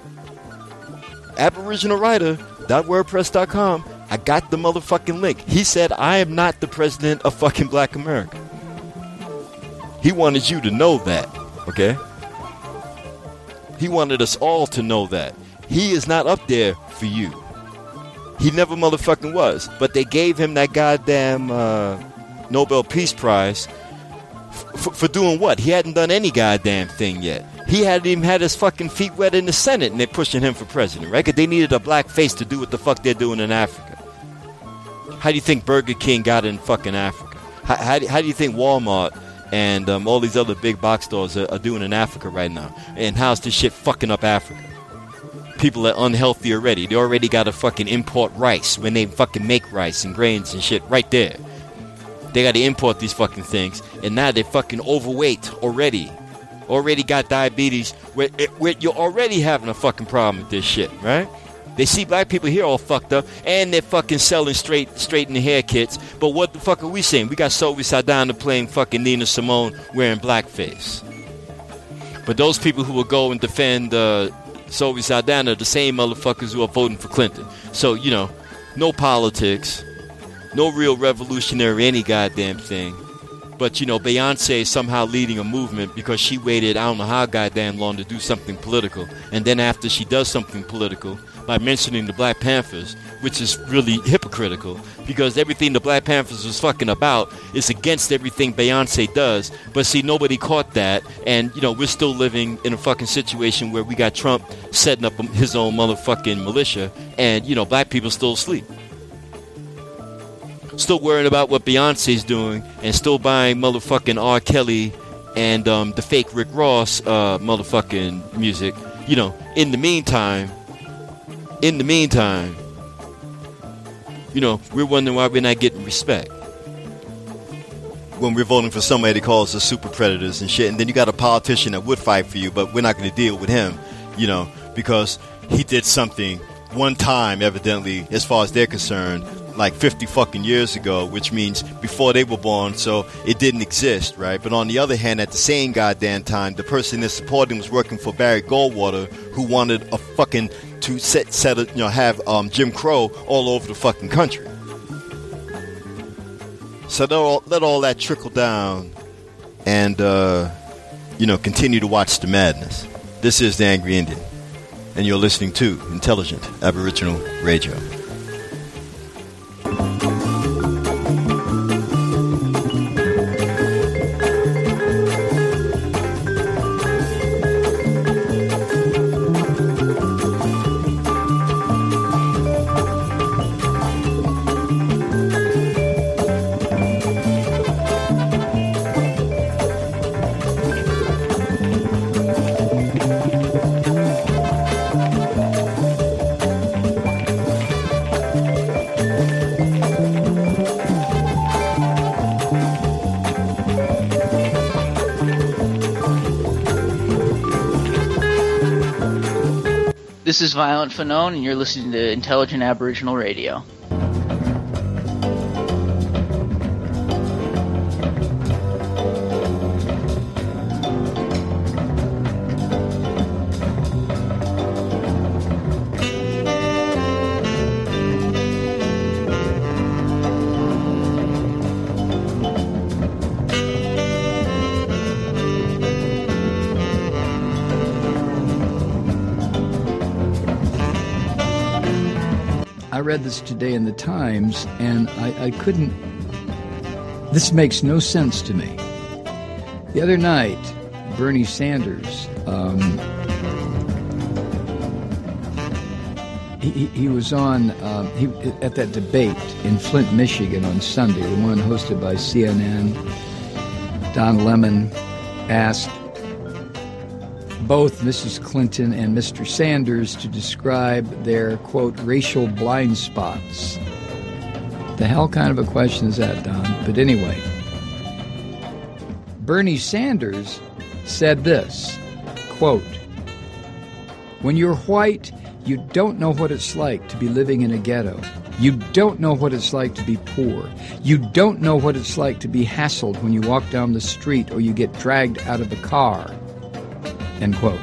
AboriginalWriter.wordpress.com. I got the motherfucking link. He said, I am not the president of fucking black America. He wanted you to know that, okay? He wanted us all to know that. He is not up there for you. He never motherfucking was. But they gave him that goddamn Nobel Peace Prize for doing what? He hadn't done any goddamn thing yet. He hadn't even had his fucking feet wet in the Senate, and they're pushing him for president, right? Because they needed a black face to do what the fuck they're doing in Africa. How do you think Burger King got in fucking Africa? How do you think Walmart and all these other big box stores are doing in Africa right now? And how's this shit fucking up Africa? People are unhealthy already. They already got to fucking import rice when they fucking make rice and grains and shit right there. They got to import these fucking things, and now they're fucking overweight already. Already got diabetes, where you're already having a fucking problem with this shit, right? They see black people here all fucked up, and they're fucking selling straightening hair kits. But what the fuck are we saying? We got Zoe Saldana playing fucking Nina Simone wearing blackface. But those people who will go and defend Zoe Saldana are the same motherfuckers who are voting for Clinton. So, you know, no politics, no real revolutionary any goddamn thing. But, you know, Beyonce is somehow leading a movement because she waited I don't know how goddamn long to do something political. And then after she does something political, by mentioning the Black Panthers, which is really hypocritical because everything the Black Panthers was fucking about is against everything Beyonce does. But see, nobody caught that, and we're still living in a fucking situation where we got Trump setting up his own motherfucking militia, and black people still asleep. Still worrying about what Beyonce's doing and still buying motherfucking R. Kelly and the fake Rick Ross motherfucking music. In the meantime, we're wondering why we're not getting respect. When we're voting for somebody that calls us super predators and shit, and then you got a politician that would fight for you, but we're not going to deal with him, because he did something one time, evidently, as far as they're concerned, like 50 fucking years ago, which means before they were born, so it didn't exist, right? But on the other hand, at the same goddamn time, the person that supported him was working for Barry Goldwater, who wanted a fucking to have Jim Crow all over the fucking country. So let all that trickle down, and continue to watch the madness. This is the Angry Indian, and you're listening to Intelligent Aboriginal Radio. This is Violent Fanone, and you're listening to Intelligent Aboriginal Radio. I read this today in the Times, and I couldn't... This makes no sense to me. The other night, Bernie Sanders, he was on at that debate in Flint, Michigan on Sunday, the one hosted by CNN. Don Lemon asked both Mrs. Clinton and Mr. Sanders to describe their, quote, racial blind spots. The hell kind of a question is that, Don? But anyway, Bernie Sanders said this, quote, when you're white, you don't know what it's like to be living in a ghetto. You don't know what it's like to be poor. You don't know what it's like to be hassled when you walk down the street or you get dragged out of the car. End quote.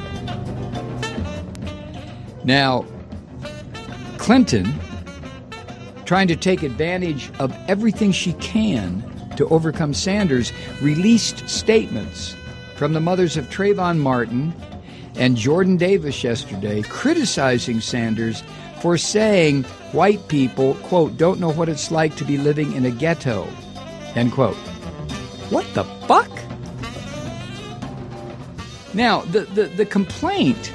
Now, Clinton, trying to take advantage of everything she can to overcome Sanders, released statements from the mothers of Trayvon Martin and Jordan Davis yesterday criticizing Sanders for saying white people, quote, don't know what it's like to be living in a ghetto, end quote. What the fuck? Now, the complaint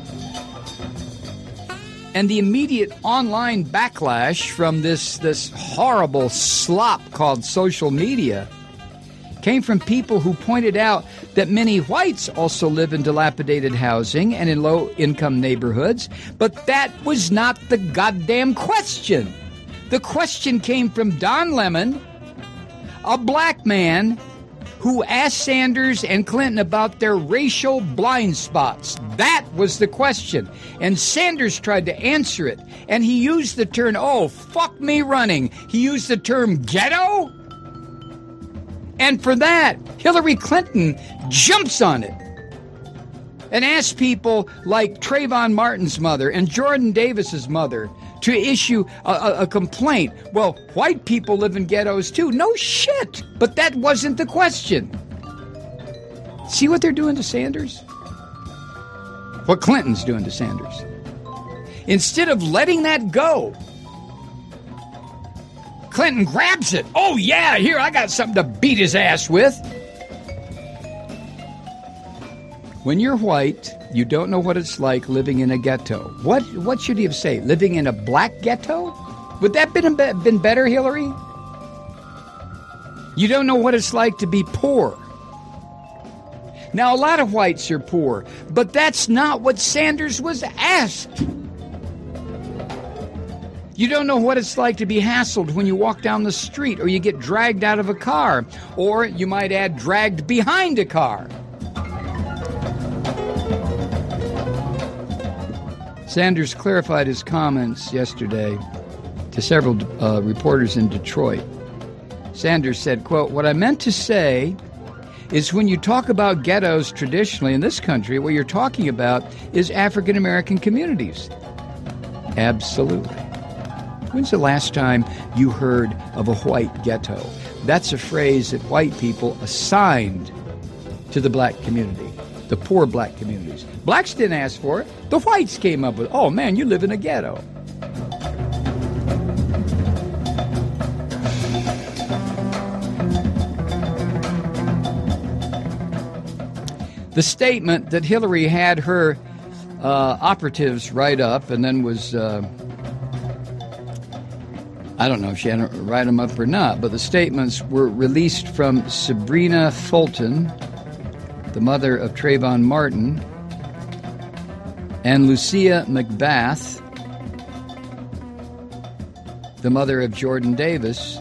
and the immediate online backlash from this horrible slop called social media came from people who pointed out that many whites also live in dilapidated housing and in low-income neighborhoods, but that was not the goddamn question. The question came from Don Lemon, a black man who asked Sanders and Clinton about their racial blind spots. That was the question. And Sanders tried to answer it. And he used the term, oh, fuck me running. He used the term ghetto. And for that, Hillary Clinton jumps on it and asks people like Trayvon Martin's mother and Jordan Davis's mother to issue a complaint. Well, white people live in ghettos too. No shit. But that wasn't the question. See what they're doing to Sanders? What Clinton's doing to Sanders. Instead of letting that go Clinton grabs it. Oh, yeah, here, I got something to beat his ass with. When you're white, you don't know what it's like living in a ghetto. What should he have said? Living in a black ghetto? Would that been better, Hillary? You don't know what it's like to be poor. Now, a lot of whites are poor, but that's not what Sanders was asked. You don't know what it's like to be hassled when you walk down the street, or you get dragged out of a car, or you might add dragged behind a car. Sanders clarified his comments yesterday to several reporters in Detroit. Sanders said, quote, "What I meant to say is when you talk about ghettos traditionally in this country, what you're talking about is African American communities." Absolutely. When's the last time you heard of a white ghetto? That's a phrase that white people assigned to the black community, the poor black communities. Blacks didn't ask for it. The whites came up with, "Oh man, you live in a ghetto." The statement that Hillary had her operatives write up and then was, I don't know if she had to write them up or not, but the statements were released from Sabrina Fulton, the mother of Trayvon Martin, and Lucia McBath, the mother of Jordan Davis,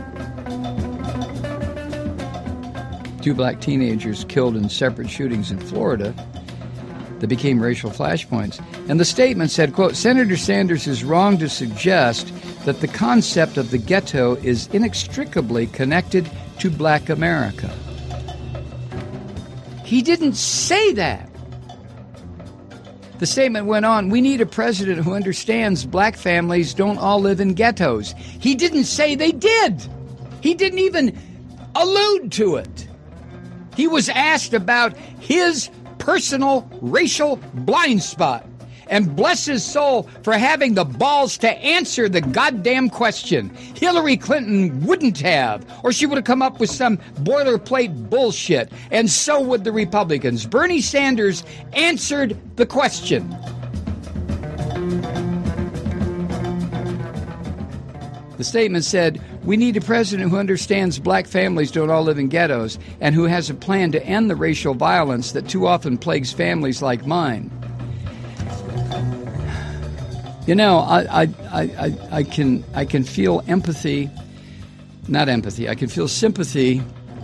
two black teenagers killed in separate shootings in Florida that became racial flashpoints. And the statement said, quote, "Senator Sanders is wrong to suggest that the concept of the ghetto is inextricably connected to black America." He didn't say that. The statement went on, "We need a president who understands black families don't all live in ghettos." He didn't say they did. He didn't even allude to it. He was asked about his personal racial blind spot. And bless his soul for having the balls to answer the goddamn question. Hillary Clinton wouldn't have, or she would have come up with some boilerplate bullshit. And so would the Republicans. Bernie Sanders answered the question. The statement said, "We need a president who understands black families don't all live in ghettos and who has a plan to end the racial violence that too often plagues families like mine." You know, I can feel empathy, not empathy. I can feel sympathy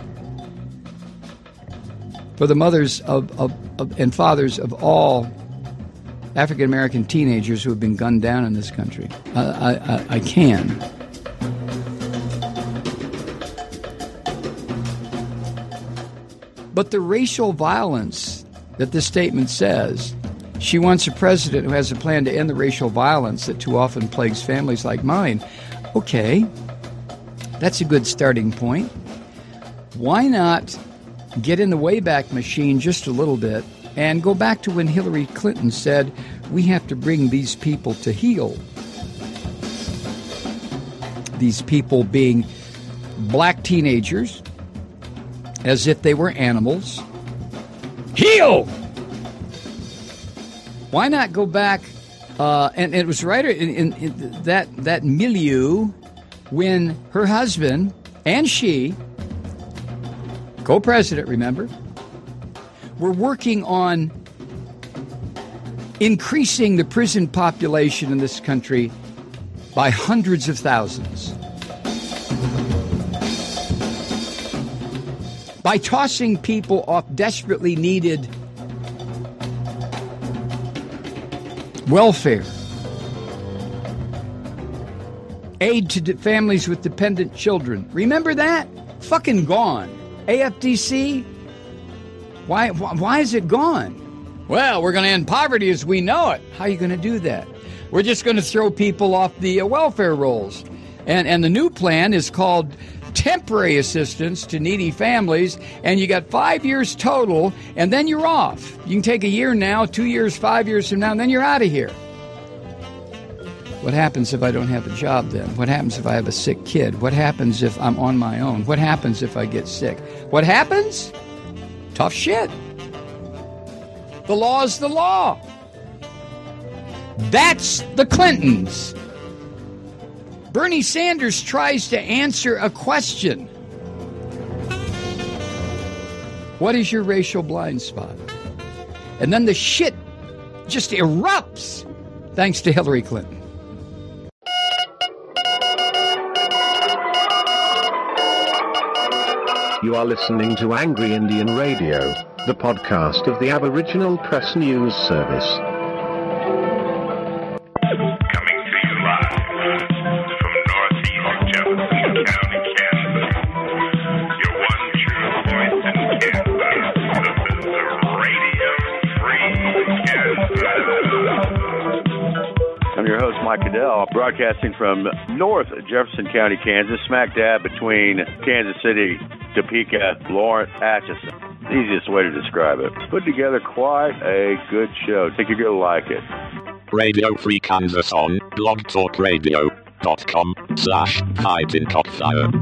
for the mothers of and fathers of all African American teenagers who have been gunned down in this country. I can. But the racial violence that this statement says, she wants a president who has a plan to end the racial violence that too often plagues families like mine. Okay, that's a good starting point. Why not get in the Wayback Machine just a little bit and go back to when Hillary Clinton said, "We have to bring these people to heel." These people being black teenagers, as if they were animals. Heel! Why not go back, and it was right in that milieu when her husband and she, co-president, remember, were working on increasing the prison population in this country by hundreds of thousands. By tossing people off desperately needed welfare, aid to families with dependent children. Remember that? Fucking gone. AFDC? Why is it gone? Well, we're going to end poverty as we know it. How are you going to do that? We're just going to throw people off the welfare rolls. And the new plan is called temporary assistance to needy families, and you got 5 years total, and then you're off. You can take a year now, 2 years, 5 years from now, and then you're out of here. What happens if I don't have a job then? What happens if I have a sick kid? What happens if I'm on my own? What happens if I get sick? What happens? Tough shit. The law is the law. That's the Clintons. Bernie Sanders tries to answer a question. What is your racial blind spot? And then the shit just erupts thanks to Hillary Clinton. You are listening to Angry Indian Radio, the podcast of the Aboriginal Press News Service. Coming to you live from northeast Jefferson County, Kansas. Your one true voice in Kansas. This is Radio Free Kansas. I'm your host, Mike Cadell, broadcasting from North Jefferson County, Kansas, smack dab between Kansas City, Topeka, Lawrence, Atchison. Easiest way to describe it. Put together quite a good show. Think you're going to like it. Radio Free Kansas on blogtalkradio.com/fightingcockfire.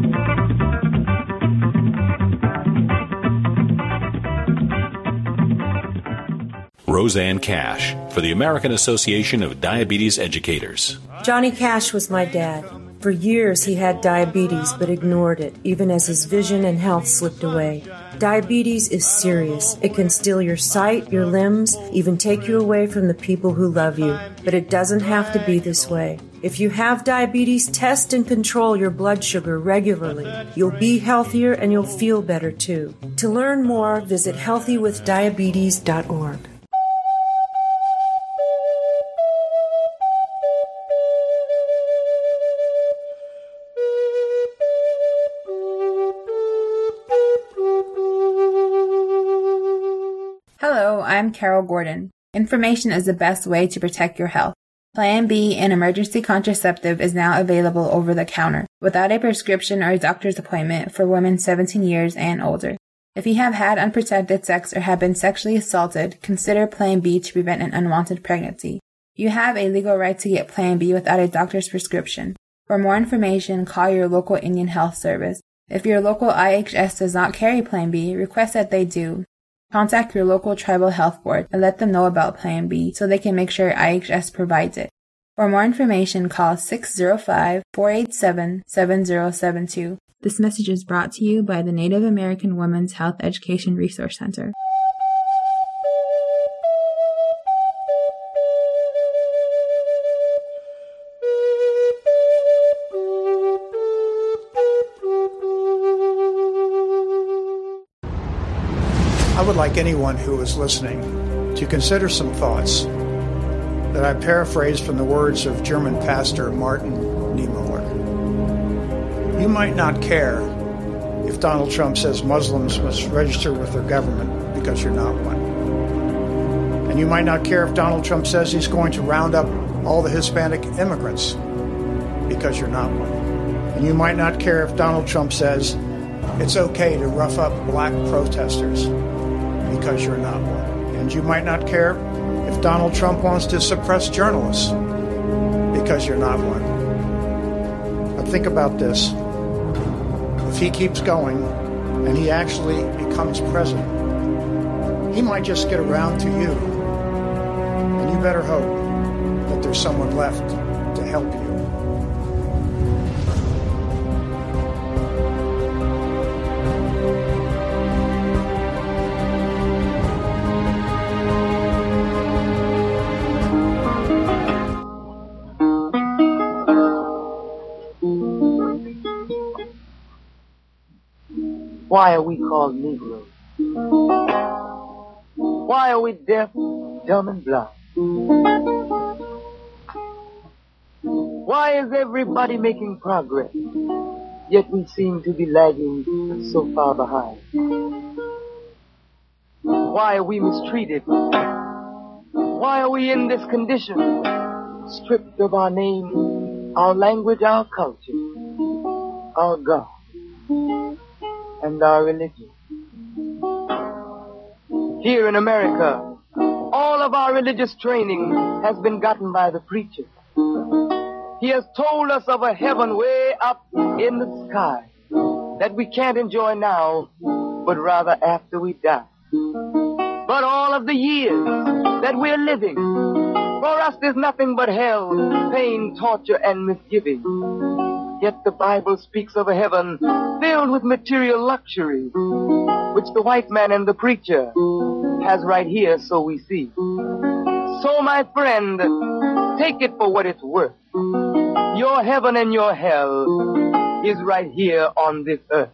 Roseanne Cash for the American Association of Diabetes Educators. Johnny Cash was my dad. For years he had diabetes but ignored it, even as his vision and health slipped away. Diabetes is serious. It can steal your sight, your limbs, even take you away from the people who love you. But it doesn't have to be this way. If you have diabetes, test and control your blood sugar regularly. You'll be healthier and you'll feel better too. To learn more, visit healthywithdiabetes.org. Hello, I'm Carol Gordon. Information is the best way to protect your health. Plan B, an emergency contraceptive, is now available over the counter, without a prescription or a doctor's appointment for women 17 years and older. If you have had unprotected sex or have been sexually assaulted, consider Plan B to prevent an unwanted pregnancy. You have a legal right to get Plan B without a doctor's prescription. For more information, call your local Indian Health Service. If your local IHS does not carry Plan B, request that they do. Contact your local tribal health board and let them know about Plan B so they can make sure IHS provides it. For more information, call 605-487-7072. This message is brought to you by the Native American Women's Health Education Resource Center. I would like anyone who is listening to consider some thoughts that I paraphrase from the words of German pastor Martin Niemöller. You might not care if Donald Trump says Muslims must register with their government because you're not one. And you might not care if Donald Trump says he's going to round up all the Hispanic immigrants because you're not one. And you might not care if Donald Trump says it's okay to rough up black protesters because you're not one. And you might not care if Donald Trump wants to suppress journalists because you're not one. But think about this. If he keeps going and he actually becomes president, he might just get around to you. And you better hope that there's someone left to help you. Why are we called Negroes? Why are we deaf, dumb, and blind? Why is everybody making progress, yet we seem to be lagging so far behind? Why are we mistreated? Why are we in this condition, stripped of our name, our language, our culture, our God, and our religion? Here in America, all of our religious training has been gotten by the preacher. He has told us of a heaven way up in the sky that we can't enjoy now, but rather after we die. But all of the years that we're living, for us there's nothing but hell, pain, torture, and misgiving. Yet the Bible speaks of a heaven filled with material luxury, which the white man and the preacher has right here, so we see. So, my friend, take it for what it's worth. Your heaven and your hell is right here on this earth.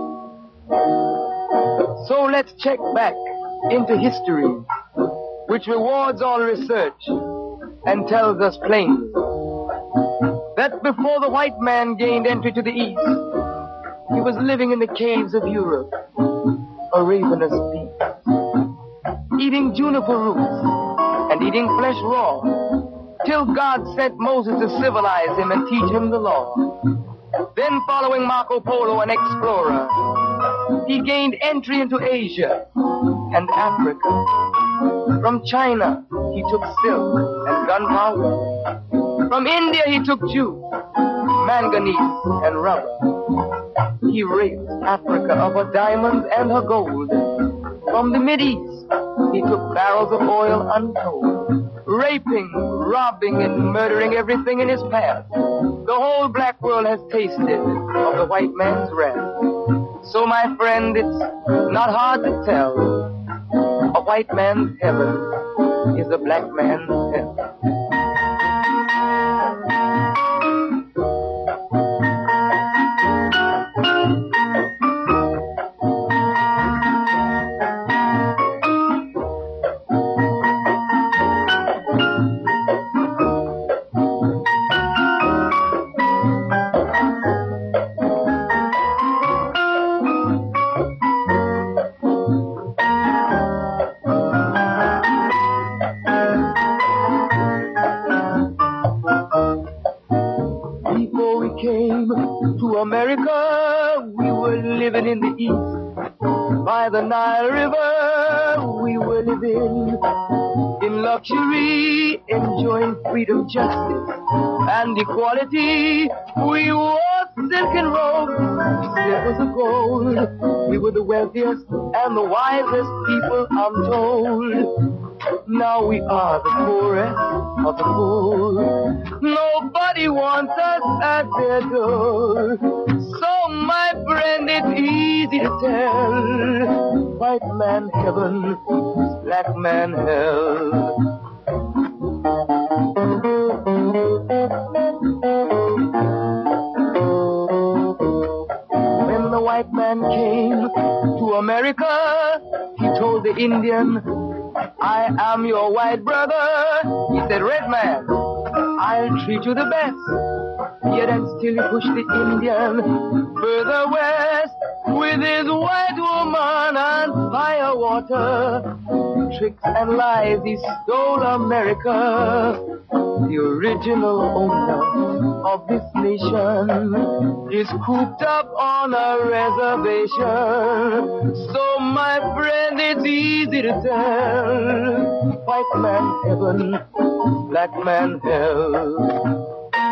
So let's check back into history, which rewards all research and tells us plainly that before the white man gained entry to the East, he was living in the caves of Europe, a ravenous beast, eating juniper roots and eating flesh raw, till God sent Moses to civilize him and teach him the law. Then, following Marco Polo, an explorer, he gained entry into Asia and Africa. From China, he took silk and gunpowder. From India, he took jute, manganese, and rubber. He raped Africa of her diamonds and her gold. From the Mideast, he took barrels of oil untold, raping, robbing, and murdering everything in his path. The whole black world has tasted of the white man's wrath. So, my friend, it's not hard to tell. A white man's heaven is a black man's hell. America, we were living in the East. By the Nile River, we were living in luxury, enjoying freedom, justice, and equality. We wore silken robes, slippers of gold. We were the wealthiest and the wisest people, I'm told. Now we are the poorest of the poor. Nobody wants us at their door. So, my friend, it's easy to tell. White man heaven, black man hell. When the white man came to America, he told the Indian, I am your white brother. He said, red man, I'll treat you the best. Yet and still he pushed the Indian further west with his white woman and fire water. Tricks and lies, he stole America. The original owner of this nation is cooped up on a reservation. So, my friend, it's easy to tell. White man heaven, black man hell.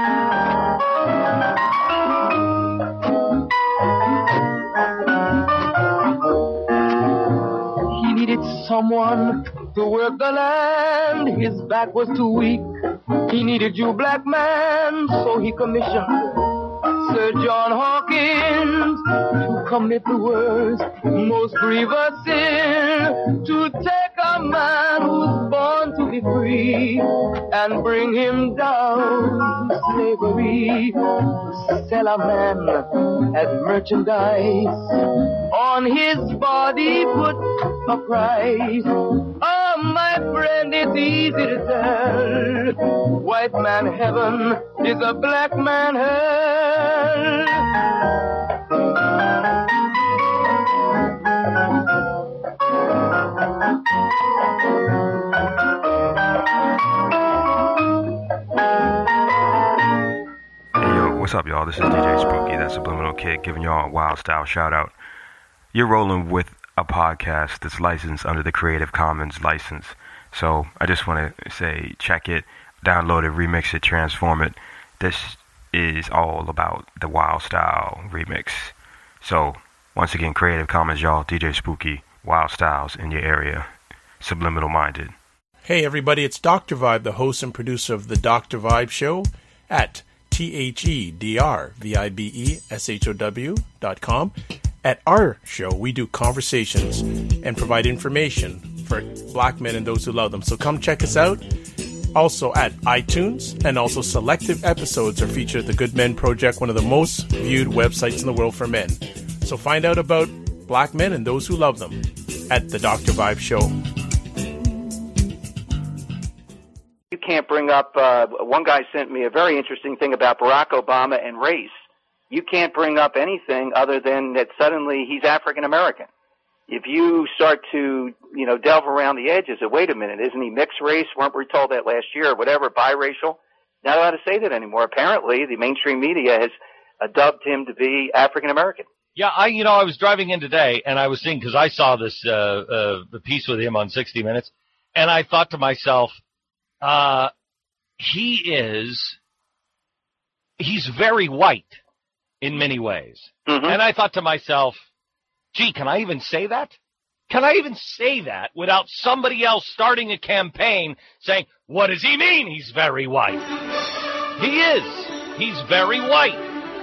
He needed someone to work the land. His back was too weak. He needed you, black man, so he commissioned Sir John Hawkins to commit the world's most grievous sin, to take a man who's born to be free and bring him down to slavery, sell a man as merchandise, on his body put a price. Oh, my friend, it's easy to tell. White man heaven is a black man hell. What's up, y'all? This is DJ Spooky, that Subliminal Kid, giving y'all a wild style shout out. You're rolling with a podcast that's licensed under the Creative Commons license. So I just want to say, check it, download it, remix it, transform it, this is all about the Wild Style remix. So, once again, Creative Commons, y'all, DJ Spooky, Wild Styles in your area, Subliminal Minded. Hey everybody, it's Dr. Vibe, the host and producer of the Dr. Vibe Show at THEDRVIBESHOW.com. At our show, we do conversations and provide information for black men and those who love them. So come check us out. Also at iTunes, and also selective episodes are featured at the Good Men Project, one of the most viewed websites in the world for men. So find out about black men and those who love them at the Dr. Vibe Show. You can't bring up, one guy sent me a very interesting thing about Barack Obama and race. You can't bring up anything other than that suddenly he's African American. If you start to, delve around the edges, wait a minute, isn't he mixed race? Weren't we told that last year or whatever, biracial? Not allowed to say that anymore. Apparently, the mainstream media has dubbed him to be African American. Yeah, I was driving in today and I was seeing, because I saw this, the piece with him on 60 Minutes, and I thought to myself, he's very white in many ways. Mm-hmm. And I thought to myself, gee, can I even say that? Can I even say that without somebody else starting a campaign saying, what does he mean he's very white? He is. He's very white.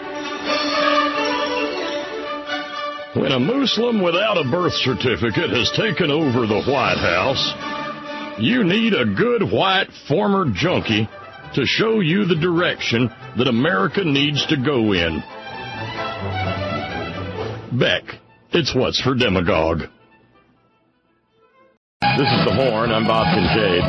When a Muslim without a birth certificate has taken over the White House, you need a good white former junkie to show you the direction that America needs to go in. Beck, it's What's for Demagogue. This is The Horn. I'm Bob Kincaid.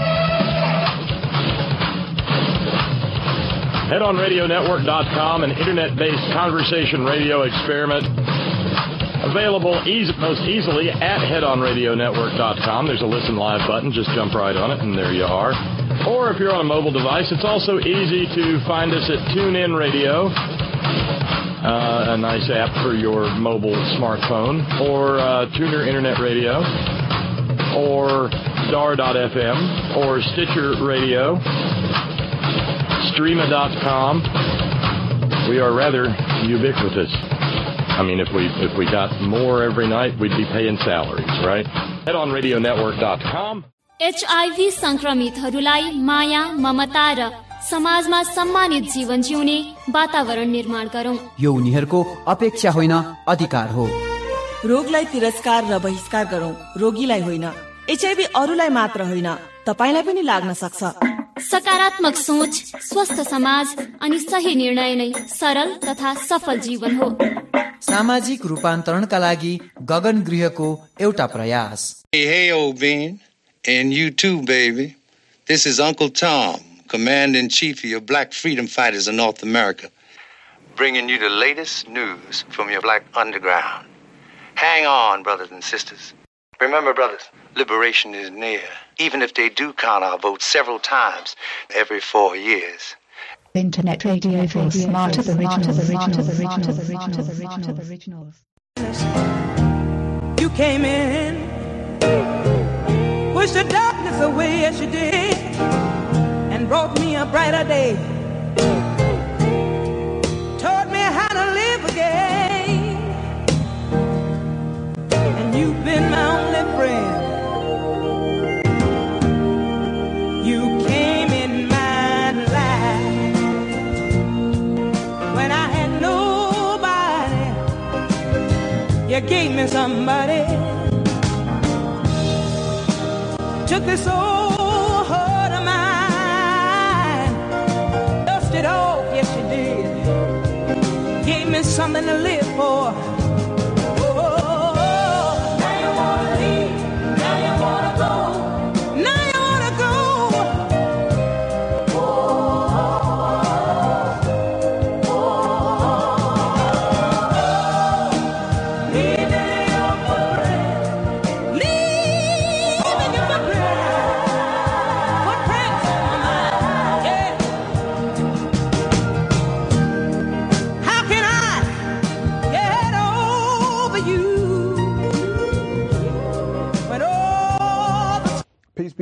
HeadOnRadioNetwork.com, an internet-based conversation radio experiment. Available most easily at HeadOnRadioNetwork.com. There's a Listen Live button. Just jump right on it, and there you are. Or if you're on a mobile device, it's also easy to find us at TuneIn Radio, a nice app for your mobile smartphone, or Tuner Internet Radio, or Star.fm, or Stitcher Radio, Streama.com. We are rather ubiquitous. I mean, if we got more every night, we'd be paying salaries, right? HeadOnRadioNetwork.com. HIV संक्रमितहरूलाई माया, ममता र समाजमा सम्मानित जीवन जिउने वातावरण निर्माण गरौं। यो उनीहरूको अपेक्षा होइन, अधिकार हो। रोगलाई तिरस्कार र बहिष्कार गरौं, रोगीलाई होइन। HIV अरूलाई मात्र होइन, तपाईलाई पनि लाग्न सक्छ। सकारात्मक सोच, स्वस्थ समाज अनि सही निर्णय नै सरल तथा सफल जीवन हो। सामाजिक रूपान्तरणका लागि गगन गृहको एउटा प्रयास। Hey, old bean. And you too, baby. This is Uncle Tom, Commander-in-Chief of your Black Freedom Fighters in North America, bringing you the latest news from your Black Underground. Hang on, brothers and sisters. Remember, brothers, liberation is near, even if they do count our votes several times every 4 years. Internet radio for smarter originals. You came in, pushed the darkness away as you did, and brought me a brighter day. Taught me how to live again, and you've been my only friend. You came in my life when I had nobody. You gave me somebody. Took this old heart of mine, dusted off, yes you did. Gave me something to live for.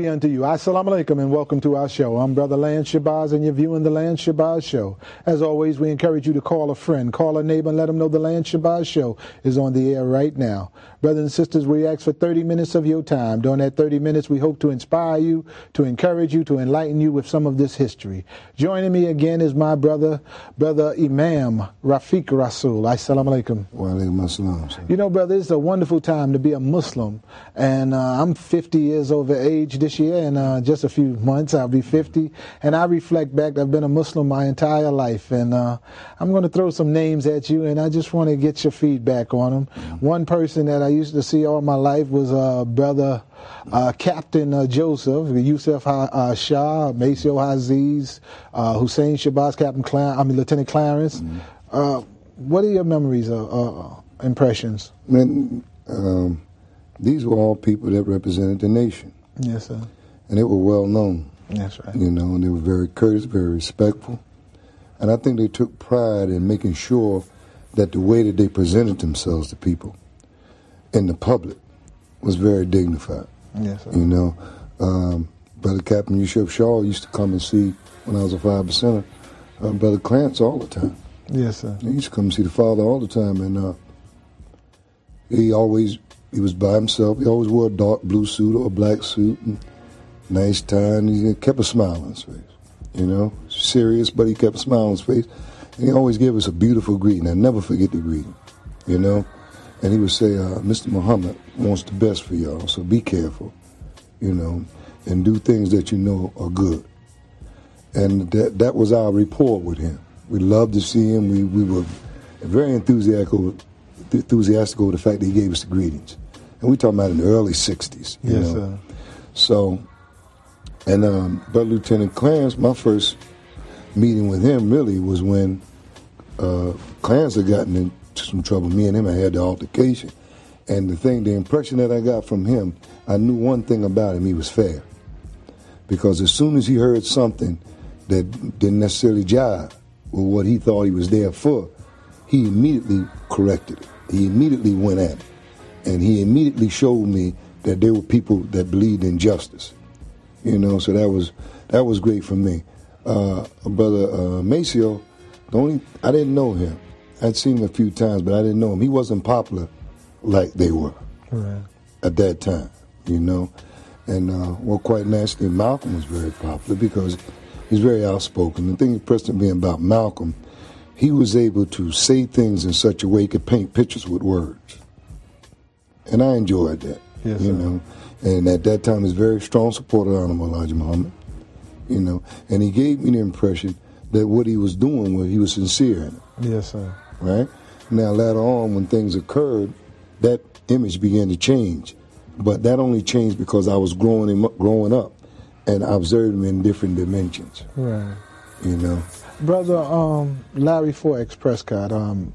be unto you. Assalamu alaikum and welcome to our show. I'm Brother Lance Shabazz and you're viewing the Lance Shabazz Show. As always, we encourage you to call a friend, call a neighbor, and let them know the Lance Shabazz Show is on the air right now. Brothers and sisters, we ask for 30 minutes of your time. During that 30 minutes, we hope to inspire you, to encourage you, to enlighten you with some of this history. Joining me again is my brother Imam Rafiq Rasul. Assalamu alaikum. Wa alaikum assalam. You know, brother, it's a wonderful time to be a Muslim. And I'm 50 years over age this year, and just a few months I'll be 50. And I reflect back, I've been a Muslim my entire life. And I'm going to throw some names at you, and I just want to get your feedback on them. One person that I used to see all my life was Brother Captain Joseph, Yusuf Shah, Maceo Aziz, Hussein Shabazz, Lieutenant Clarence. What are your memories or impressions? These were all people that represented the nation. Yes, sir. And they were well known. That's right. You know, and they were very courteous, very respectful. And I think they took pride in making sure that the way that they presented themselves to people in the public was very dignified. Yes, sir. You know, Brother Captain Yusuf Shaw used to come and see, when I was a 5%er, Brother Clarence all the time. Yes, sir. He used to come and see the father all the time, and he was by himself. He always wore a dark blue suit or a black suit, and nice tie, and he kept a smile on his face. You know, serious, but he kept a smile on his face. And he always gave us a beautiful greeting. I never forget the greeting, you know. And he would say, Mr. Muhammad wants the best for y'all, so be careful, you know, and do things that you know are good. And that was our rapport with him. We loved to see him. We were very enthusiastic over the fact that he gave us the greetings. And we're talking about in the early 60s, you know. Sir. So, and Brother Lieutenant Clarence, my first meeting with him really was when Clarence had gotten into some trouble. Me and him had the altercation. And the impression that I got from him, I knew one thing about him: he was fair. Because as soon as he heard something that didn't necessarily jive with what he thought he was there for, he immediately corrected it. He immediately went at it. And he immediately showed me that there were people that believed in justice. You know, so that was great for me. Brother Maceo, I didn't know him. I'd seen him a few times, but I didn't know him. He wasn't popular like they were at that time, you know. And, quite naturally, Malcolm was very popular because he's very outspoken. The thing impressed me about Malcolm, he was able to say things in such a way he could paint pictures with words. And I enjoyed that, you know. And at that time, he was a very strong supporter of Honorable Elijah Muhammad, you know. And he gave me the impression that what he was doing, he was sincere in it. Yes, sir. Right? Now, later on, when things occurred, that image began to change. But that only changed because I was growing up, and I observed him in different dimensions. Right. You know. Brother Larry Forex Prescott,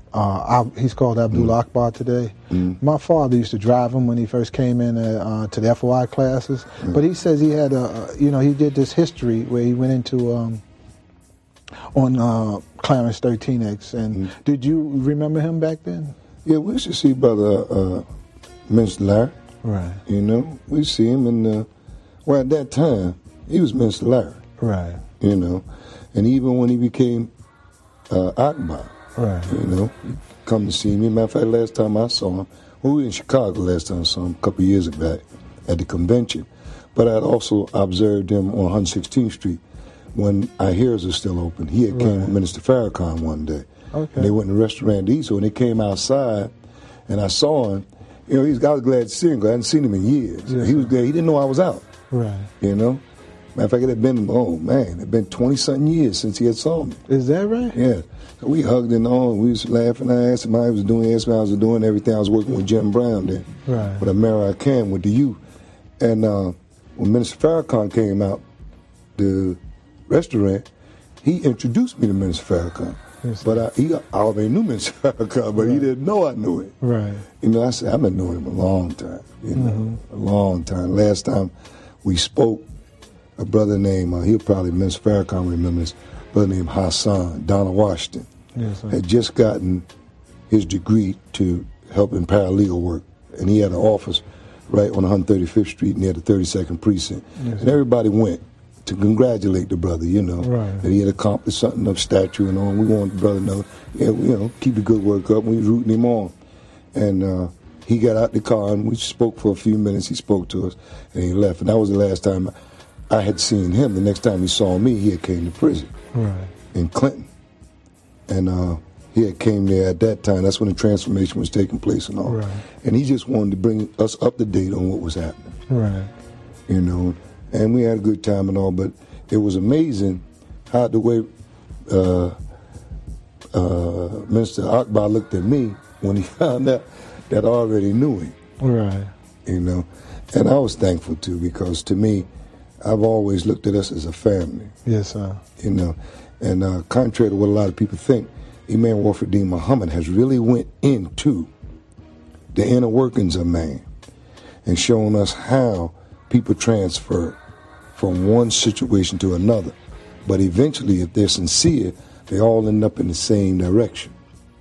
he's called Abdul Akbar today. My father used to drive him when he first came in to the FOI classes. But he says he had he did this history where he went into on Clarence 13X. And did you remember him back then? Yeah, we used to see Brother Minister Larry. Right. You know, we see him in at that time, he was Minister Larry. Right. You know, and even when he became Akbar, right. You know, come to see me. Matter of fact, last time I saw him, we were in Chicago last time I saw him a couple of years back at the convention. But I'd also observed him on 116th Street when our hearers were still open. He had came with Minister Farrakhan one day. Okay. And they went to the restaurant to eat. So when they came outside and I saw him, you know, I was glad to see him because I hadn't seen him in years. Yes, he was glad. He didn't know I was out. Right. You know? Matter of fact, it had been, it had been 20-something years since he had saw me. Is that right? Yeah. So we hugged and all. We was laughing. I asked him how he was doing. He asked me how I was doing everything. I was working with Jim Brown then. Right. With Amara Khan, with the youth. And when Minister Farrakhan came out the restaurant, he introduced me to Minister Farrakhan. Yes, but I already knew Minister Farrakhan, but he didn't know I knew it. Right. You know, I said, I've been knowing him a long time. You know, a long time. Last time we spoke, a brother named, he'll probably, Minister Farrakhan remembers, a brother named Hassan, Donald Washington, had just gotten his degree to help in paralegal work. And he had an office right on 135th Street near the 32nd Precinct. Yes, and everybody went to congratulate the brother, Right. that he had accomplished something of stature and all. We wanted the brother to know, keep the good work up. We was rooting him on. And he got out the car, and we spoke for a few minutes. He spoke to us, and he left. And that was the last time I had seen him. The next time he saw me, he had came to prison in Clinton. And he had came there at that time. That's when the transformation was taking place and all. Right. And he just wanted to bring us up to date on what was happening. Right. And we had a good time and all, but it was amazing how the way Minister Akbar looked at me when he found out that I already knew him. Right. And I was thankful too, because to me, I've always looked at us as a family. Yes, sir. And contrary to what a lot of people think, Imam Wafiuddin Muhammad has really went into the inner workings of man and shown us how people transfer from one situation to another. But eventually, if they're sincere, they all end up in the same direction.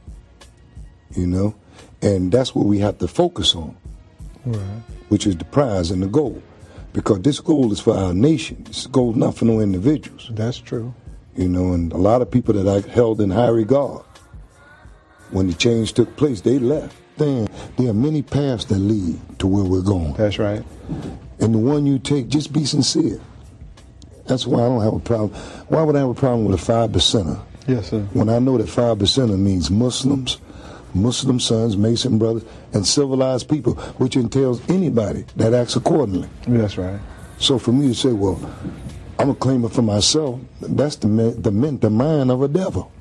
And that's what we have to focus on, which is the prize and the goal. Because this goal is for our nation. This goal is not for no individuals. That's true. And a lot of people that I held in high regard, when the change took place, they left. There are many paths that lead to where we're going. That's right. And the one you take, just be sincere. That's why I don't have a problem. Why would I have a problem with a 5%er? Yes, sir. When I know that 5%er means Muslims, Muslim sons, Mason brothers, and civilized people, which entails anybody that acts accordingly. That's right. So for me to say, well, I'm going to claim it for myself, that's the mind of a devil.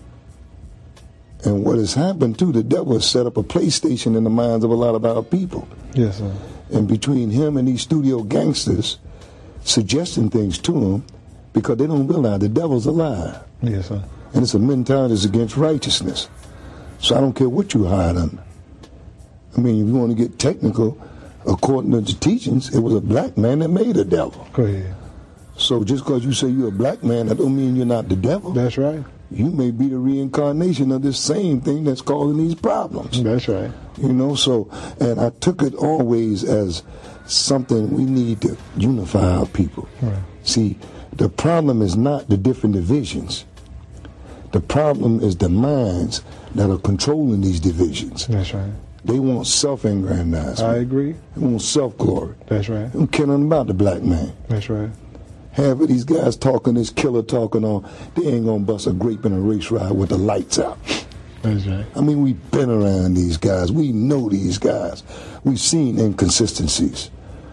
And what has happened, too, the devil has set up a PlayStation in the minds of a lot of our people. Yes, sir. And between him and these studio gangsters suggesting things to him, because they don't realize the devil's alive. Yes, sir. And it's a mentality that's against righteousness. So I don't care what you hide under. I mean, if you want to get technical, according to the teachings, it was a black man that made a devil. Go ahead. So just because you say you're a black man, that don't mean you're not the devil. That's right. You may be the reincarnation of this same thing that's causing these problems. That's right. And I took it always as something we need to unify our people. Right. See, the problem is not the different divisions. The problem is the minds that are controlling these divisions. That's right. They want self-aggrandizement. I agree. They want self-glory. That's right. They don't care nothing about the black man. That's right. Half of these guys talking this killer talking on, they ain't gonna bust a grape in a race ride with the lights out. That's right. I mean, we've been around these guys. We know these guys. We've seen inconsistencies.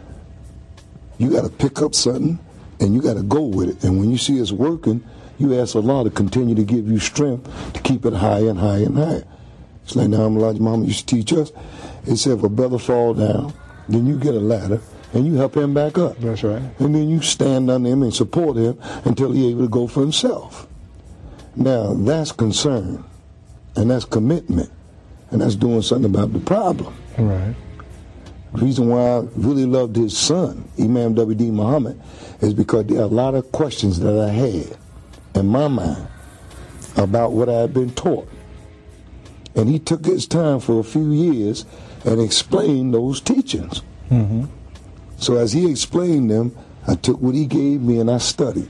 You got to pick up something, and you got to go with it. And when you see us working, you ask Allah to continue to give you strength to keep it higher and higher and higher. It's like now Elijah Muhammad used to teach us. He said, if a brother fall down, then you get a ladder, and you help him back up. That's right. And then you stand under him and support him until he's able to go for himself. Now, that's concern, and that's commitment, and that's doing something about the problem. Right. The reason why I really loved his son, Imam W.D. Muhammad, is because there are a lot of questions that I had in my mind about what I had been taught. And he took his time for a few years and explained those teachings. Mm-hmm. So as he explained them, I took what he gave me and I studied.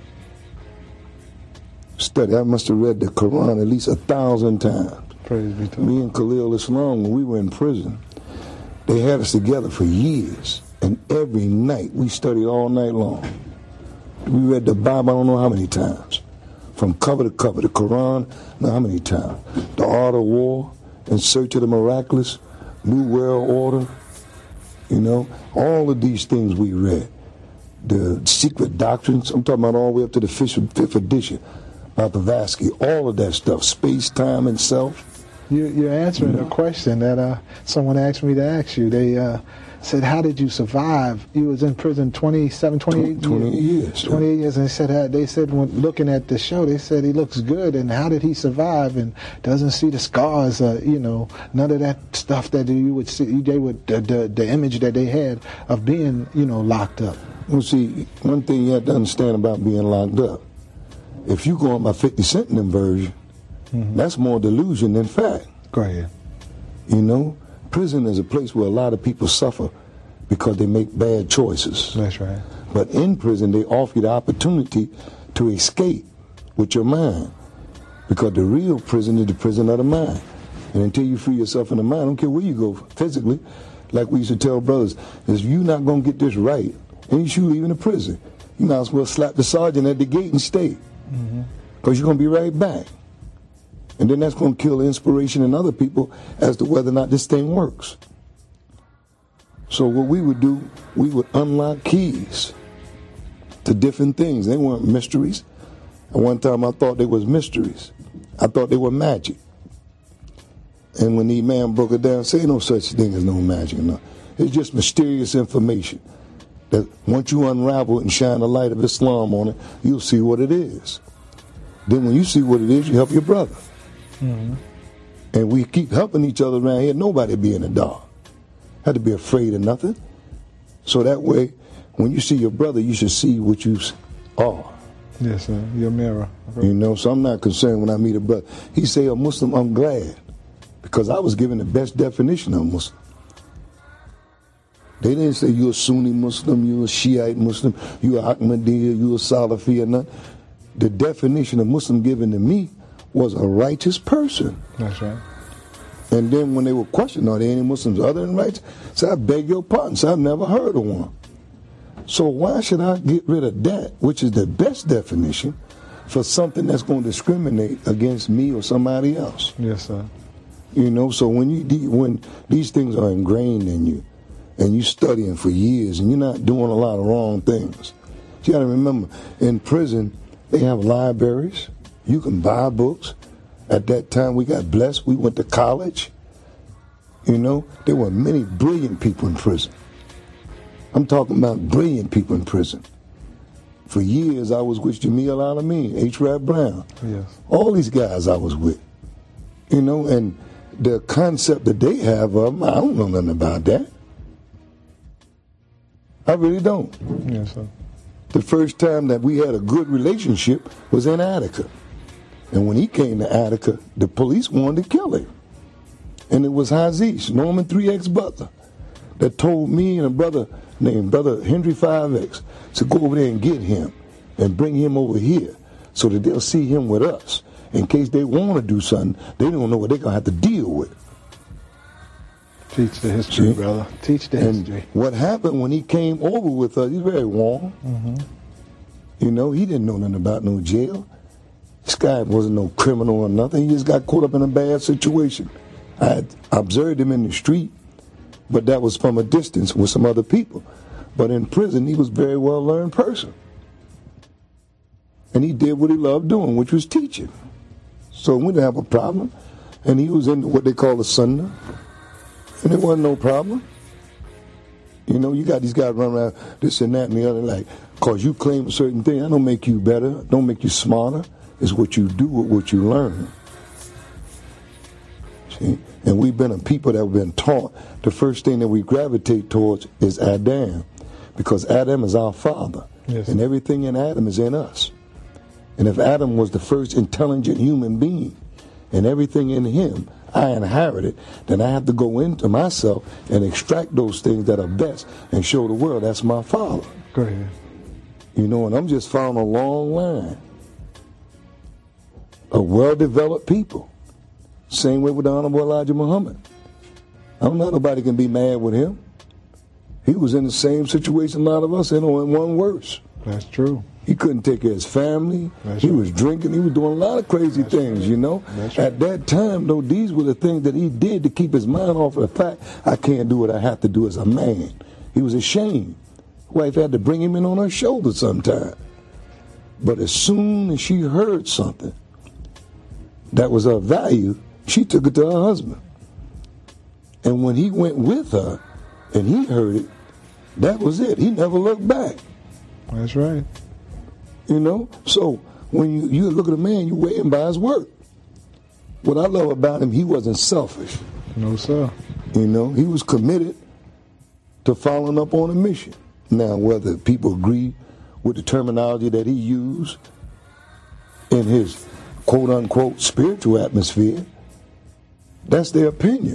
I must have read the Quran at least 1,000 times. Praise be to Me and Khalil Islam, when we were in prison, they had us together for years. And every night, we studied all night long. We read the Bible, I don't know how many times. From cover to cover. The Quran, know how many times. The Art of War, In Search of the Miraculous, New World Order. All of these things we read. The Secret Doctrines, I'm talking about all the way up to the fifth edition. About Blavatsky, all of that stuff. Space, time, and self. You're answering a question that someone asked me to ask you. They said, how did you survive? You was in prison 28 years. 28 years. And they said when looking at the show, they said he looks good. And how did he survive and doesn't see the scars, none of that stuff that you would see, the image that they had of being, locked up. Well, see, one thing you have to understand about being locked up, if you go on by 50 Cent in them version, that's more delusion than fact. Go ahead. Prison is a place where a lot of people suffer because they make bad choices. That's right. But in prison, they offer you the opportunity to escape with your mind, because the real prison is the prison of the mind. And until you free yourself in the mind, I don't care where you go physically, like we used to tell brothers, if you're not going to get this right, and you should leave in the prison, you might as well slap the sergeant at the gate and stay, because you're going to be right back. And then that's going to kill the inspiration in other people as to whether or not this thing works. So what we would do, we would unlock keys to different things. They weren't mysteries. At one time I thought they was mysteries. I thought they were magic. And when the man broke it down, say no such thing as no magic. No. It's just mysterious information that once you unravel it and shine the light of Islam on it, you'll see what it is. Then when you see what it is, you help your brother. And we keep helping each other around here. Nobody be in the dark. Had to be afraid of nothing. So that way, when you see your brother, you should see what you are. Yes, sir. Your mirror. You know, so I'm not concerned when I meet a brother. He say a Muslim, I'm glad, because I was given the best definition of Muslim. They didn't say you're a Sunni Muslim, you're a Shiite Muslim, you're a Ahmadiyya, you're a Salafi or nothing. The definition of Muslim given to me was a righteous person. That's right. And then when they were questioned, are there any Muslims other than righteous? So I beg your pardon, so I've never heard of one. So why should I get rid of that, which is the best definition, for something that's going to discriminate against me or somebody else? Yes, sir. You know, so when these things are ingrained in you, and you're studying for years, and you're not doing a lot of wrong things. You got to remember, in prison, they have libraries. You can buy books. At that time, we got blessed. We went to college. You know, there were many brilliant people in prison. I'm talking about brilliant people in prison. For years, I was with Jamil Al-Amin, H. Rap Brown. Yes. All these guys I was with. You know, and the concept that they have of them, I don't know nothing about that. I really don't. Yes, sir. The first time that we had a good relationship was in Attica. And when he came to Attica, the police wanted to kill him. And it was Hazish, Norman 3X Butler, that told me and a brother named Brother Henry 5X to go over there and get him and bring him over here so that they'll see him with us. In case they want to do something, they don't know what they're going to have to deal with. Teach the history, brother. Teach the history. What happened when he came over with us, he's very warm. You know, he didn't know nothing about no jail. This guy wasn't no criminal or nothing. He just got caught up in a bad situation. I had observed him in the street, but that was from a distance with some other people. But in prison, he was a very well-learned person. And he did what he loved doing, which was teaching. So we didn't have a problem. And he was in what they call the Sunnah. And it wasn't no problem. You know, you got these guys running around this and that and the other, like, because you claim a certain thing, that don't make you better, don't make you smarter. It's what you do with what you learn. See? And we've been a people that have been taught the first thing that we gravitate towards is Adam, because Adam is our father. Yes. And everything in Adam is in us. And if Adam was the first intelligent human being and everything in him I inherited, then I have to go into myself and extract those things that are best and show the world that's my father. Go ahead. You know, and I'm just following a long line of well-developed people. Same way with the Honorable Elijah Muhammad. I don't know nobody can be mad with him. He was in the same situation a lot of us in, or in one worse. That's true. He couldn't take care of his family. He was drinking. He was doing a lot of crazy things, you know. At that time, though, these were the things that he did to keep his mind off of the fact, I can't do what I have to do as a man. He was ashamed. Wife had to bring him in on her shoulder sometime. But as soon as she heard something that was of value, she took it to her husband. And when he went with her and he heard it, that was it. He never looked back. That's right. You know? So when you look at a man, you weigh him by his work. What I love about him, he wasn't selfish. No, sir. You know, he was committed to following up on a mission. Now, whether people agree with the terminology that he used in his quote-unquote spiritual atmosphere, that's their opinion.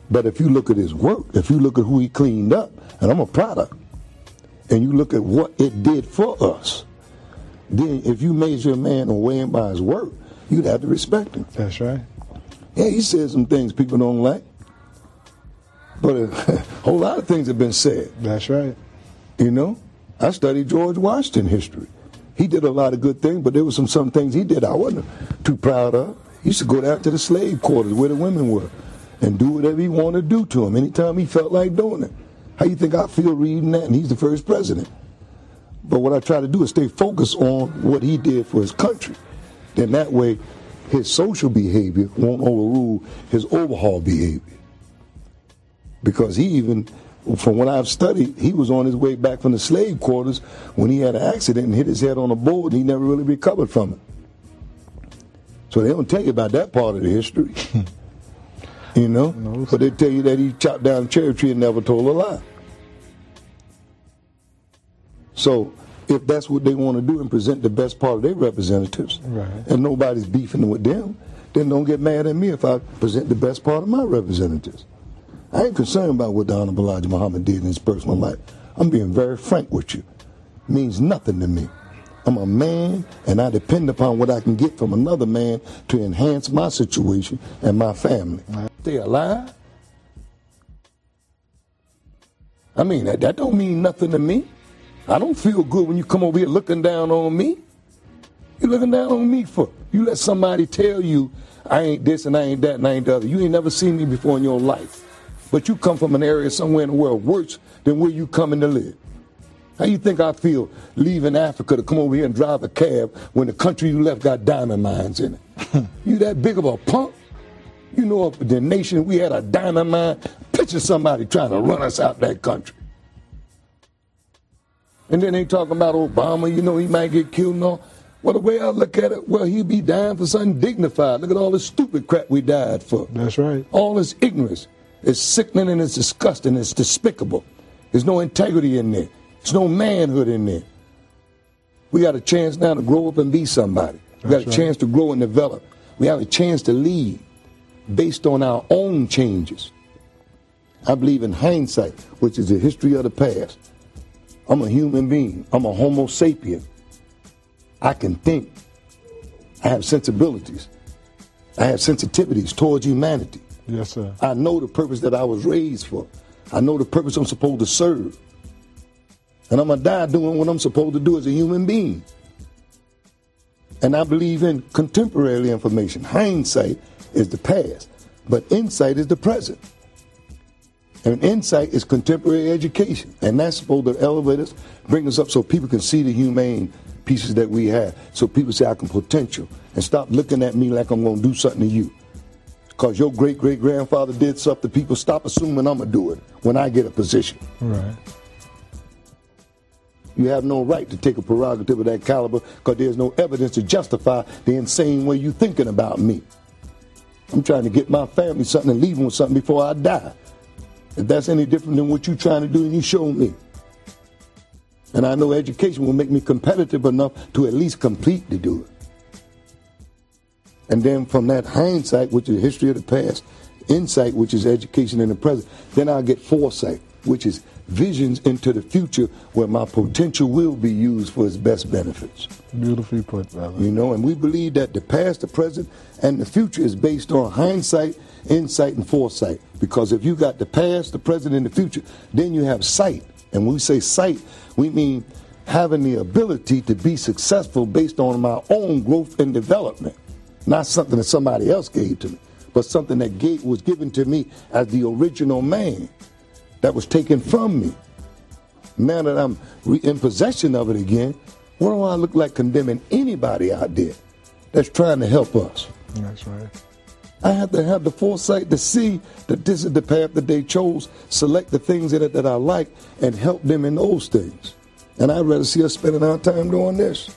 But if you look at his work, if you look at who he cleaned up, and I'm a product, and you look at what it did for us, then if you measure a man or weigh him by his work, you'd have to respect him. That's right. Yeah, he said some things people don't like. But a whole lot of things have been said. That's right. You know, I studied George Washington history. He did a lot of good things, but there were some things he did I wasn't too proud of. He used to go down to the slave quarters where the women were and do whatever he wanted to do to them anytime he felt like doing it. How you think I feel reading that? And he's the first president. But what I try to do is stay focused on what he did for his country. Then that way, his social behavior won't overrule his overhaul behavior. Because he even, from what I've studied, he was on his way back from the slave quarters when he had an accident and hit his head on a board, and he never really recovered from it. So they don't tell you about that part of the history. You know? No, but they tell you that he chopped down a cherry tree and never told a lie. So if that's what they want to do and present the best part of their representatives, right, and nobody's beefing with them, then don't get mad at me if I present the best part of my representatives. I ain't concerned about what the Honorable Elijah Muhammad did in his personal life. I'm being very frank with you. It means nothing to me. I'm a man, and I depend upon what I can get from another man to enhance my situation and my family. Stay alive? I mean, that don't mean nothing to me. I don't feel good when you come over here looking down on me. You looking down on me for? You let somebody tell you, I ain't this and I ain't that and I ain't the other. You ain't never seen me before in your life. But you come from an area somewhere in the world worse than where you coming to live. How you think I feel leaving Africa to come over here and drive a cab when the country you left got diamond mines in it? You that big of a punk? You know, if the nation, we had a diamond mine, picture somebody trying to run us out that country. And then they talking about Obama, you know, he might get killed and all. Well, the way I look at it, well, he'd be dying for something dignified. Look at all this stupid crap we died for. That's right. All this ignorance. It's sickening and it's disgusting. It's despicable. There's no integrity in there. There's no manhood in there. We got a chance now to grow up and be somebody. We got a chance to grow and develop. We have a chance to lead based on our own changes. I believe in hindsight, which is the history of the past. I'm a human being. I'm a homo sapien. I can think. I have sensibilities. I have sensitivities towards humanity. Yes, sir. I know the purpose that I was raised for. I know the purpose I'm supposed to serve. And I'm going to die doing what I'm supposed to do as a human being. And I believe in contemporary information. Hindsight is the past, but insight is the present. And insight is contemporary education. And that's supposed to elevate us, bring us up so people can see the humane pieces that we have. So people say I can potential. And stop looking at me like I'm going to do something to you. Because your great-great-grandfather did something, people stop assuming I'm going to do it when I get a position. Right. You have no right to take a prerogative of that caliber because there's no evidence to justify the insane way you're thinking about me. I'm trying to get my family something and leave them with something before I die. If that's any different than what you're trying to do, and you show me. And I know education will make me competitive enough to at least complete to do it. And then from that hindsight, which is the history of the past, insight, which is education in the present, then I'll get foresight, which is visions into the future where my potential will be used for its best benefits. Beautifully put, brother. You know, and we believe that the past, the present, and the future is based on hindsight, insight, and foresight. Because if you got the past, the present, and the future, then you have sight. And when we say sight, we mean having the ability to be successful based on my own growth and development. Not something that somebody else gave to me, but something that was given to me as the original man that was taken from me. Now that I'm in possession of it again, what do I look like condemning anybody out there that's trying to help us? That's right. I have to have the foresight to see that this is the path that they chose, select the things in it that I like, and help them in those things. And I'd rather see us spending our time doing this.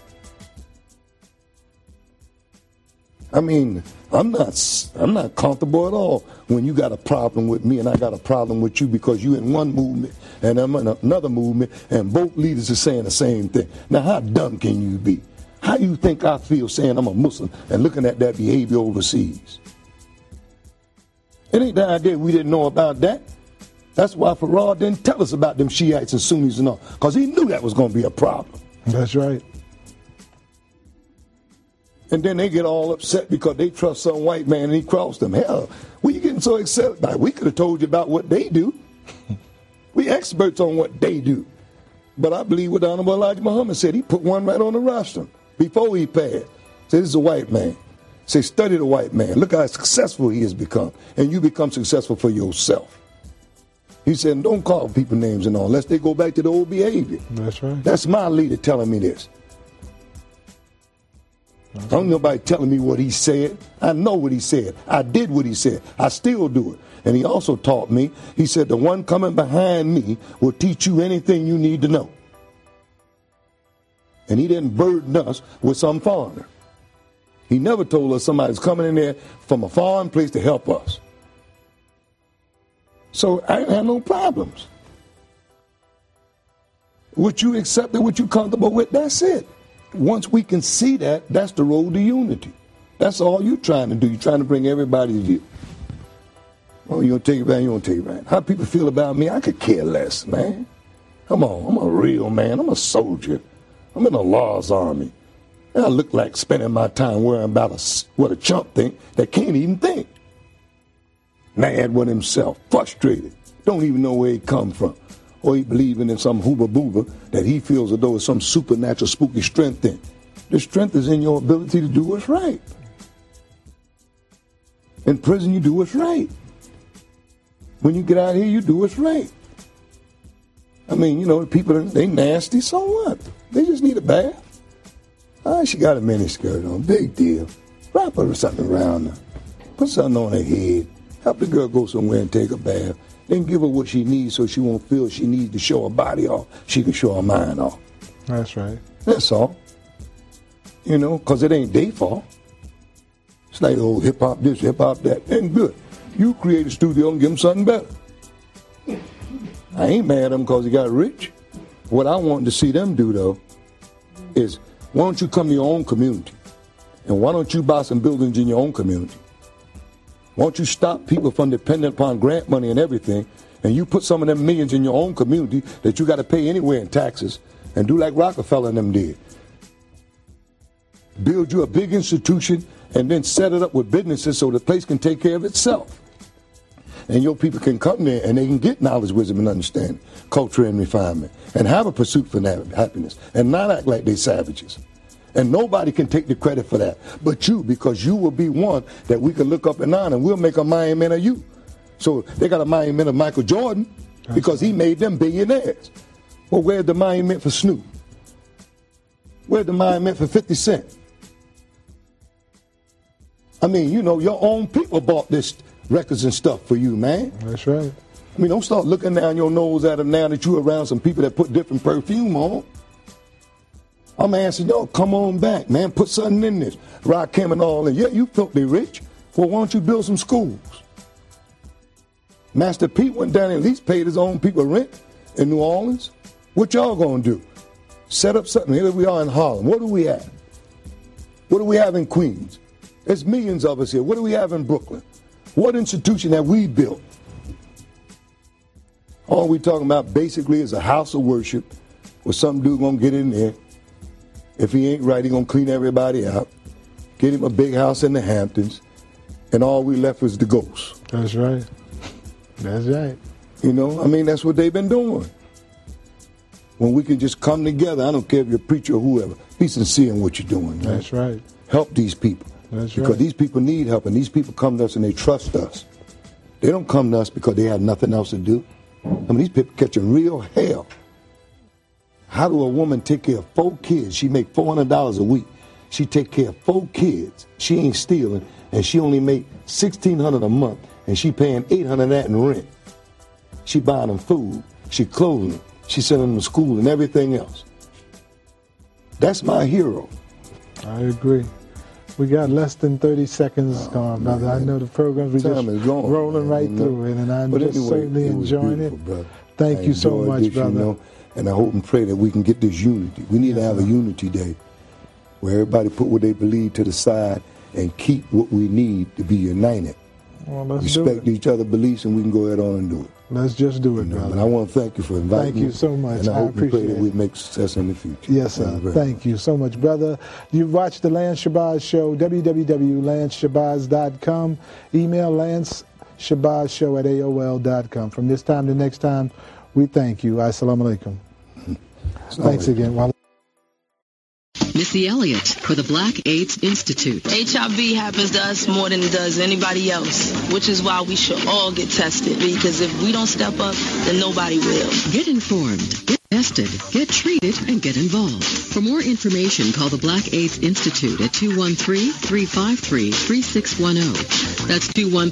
I mean, I'm not comfortable at all when you got a problem with me and I got a problem with you because you in one movement and I'm in another movement and both leaders are saying the same thing. Now, how dumb can you be? How you think I feel saying I'm a Muslim and looking at that behavior overseas? It ain't the idea we didn't know about that. That's why Farad didn't tell us about them Shiites and Sunnis and all, because he knew that was going to be a problem. That's right. And then they get all upset because they trust some white man and he crossed them. Hell, what are you getting so excited about? We could have told you about what they do. We experts on what they do. But I believe what Honorable Elijah Muhammad said. He put one right on the rostrum before he passed. Said, this is a white man. Say, study the white man. Look how successful he has become. And you become successful for yourself. He said, don't call people names and all, unless they go back to the old behavior. That's right. That's my leader telling me this. I don't know nobody telling me what he said. I know what he said. I did what he said. I still do it. And he also taught me, he said, the one coming behind me will teach you anything you need to know. And he didn't burden us with some foreigner. He never told us somebody's coming in there from a foreign place to help us. So I didn't have no problems. What you accept and what you comfortable with, that's it. Once we can see that, that's the road to unity. That's all you're trying to do. You're trying to bring everybody's view. Oh, you don't take it back, you don't take it back. How people feel about me, I could care less, man. Come on, I'm a real man. I'm a soldier. I'm in the Allah's army. I look like spending my time worrying about what a chump think that can't even think. Mad with himself, frustrated, don't even know where he come from. Or he believing in some hooba booba that he feels as though it's some supernatural spooky strength in. The strength is in your ability to do what's right. In prison, you do what's right. When you get out here, you do what's right. I mean, you know, people, they nasty, so what? They just need a bath. Ah, she got a miniskirt on, big deal. Wrap her something around her. Put something on her head. Help the girl go somewhere and take a bath. Then give her what she needs so she won't feel she needs to show her body off. She can show her mind off. That's right. That's all. You know, because it ain't their fault. It's like, oh, hip-hop this, hip-hop that. Ain't good. You create a studio and give them something better. I ain't mad at them because he got rich. What I want to see them do, though, is why don't you come to your own community? And why don't you buy some buildings in your own community? Why don't you stop people from depending upon grant money and everything, and you put some of them millions in your own community that you got to pay anywhere in taxes, and do like Rockefeller and them did. Build you a big institution and then set it up with businesses so the place can take care of itself. And your people can come there and they can get knowledge, wisdom, and understanding, culture and refinement, and have a pursuit for happiness, and not act like they savages. And nobody can take the credit for that but you, because you will be one that we can look up and honor, and we'll make a monument of you. So they got a monument of Michael Jordan because he made them billionaires. Well, where's the monument for Snoop? Where's the monument for 50 Cent? I mean, you know, your own people bought this records and stuff for you, man. That's right. I mean, don't start looking down your nose at them now that you're around some people that put different perfume on. I'm asking y'all, come on back, man. Put something in this. Rakim and all. And yeah, you filthy rich. Well, why don't you build some schools? Master Pete went down and at least paid his own people rent in New Orleans. What y'all gonna do? Set up something. Here we are in Harlem. What do we have? What do we have in Queens? There's millions of us here. What do we have in Brooklyn? What institution have we built? All we talking about basically is a house of worship where some dude gonna get in there. If he ain't right, he gonna clean everybody out. Get him a big house in the Hamptons. And all we left was the ghosts. That's right. That's right. You know, I mean, that's what they've been doing. When we can just come together, I don't care if you're a preacher or whoever, be sincere in what you're doing. Man. That's right. Help these people. That's because right. These people need help, and these people come to us and they trust us. They don't come to us because they have nothing else to do. I mean, these people catching real hell. How do a woman take care of 4 kids? She make $400 a week. She take care of 4 kids. She ain't stealing, and she only make $1,600 a month, and she paying $800 of that in rent. She buying them food. She clothing them. She sending them to school and everything else. That's my hero. I agree. We got less than 30 seconds gone, brother. Man. I know the programs we just rolling right through it, and I'm just certainly enjoying it. Brother. Thank you so much, brother. You know, and I hope and pray that we can get this unity. We need to have a unity day where everybody put what they believe to the side and keep what we need to be united. Well, let's do respect each other's beliefs, and we can go ahead on and do it. Let's just do it, brother. And I want to thank you for inviting me. Thank you so much. And I hope and pray that we it. make success in the future. Yes, sir. Thank you so much, brother. You've watched the Lance Shabazz Show, www.lanceshabazz.com. Email lanceshabazshow@aol.com. From this time to next time, we thank you. Assalamu alaikum. Thanks again. Missy Elliott for the Black AIDS Institute. HIV happens to us more than it does anybody else, which is why we should all get tested, because if we don't step up, then nobody will. Get informed, get tested, get treated, and get involved. For more information, call the Black AIDS Institute at 213-353-3610. That's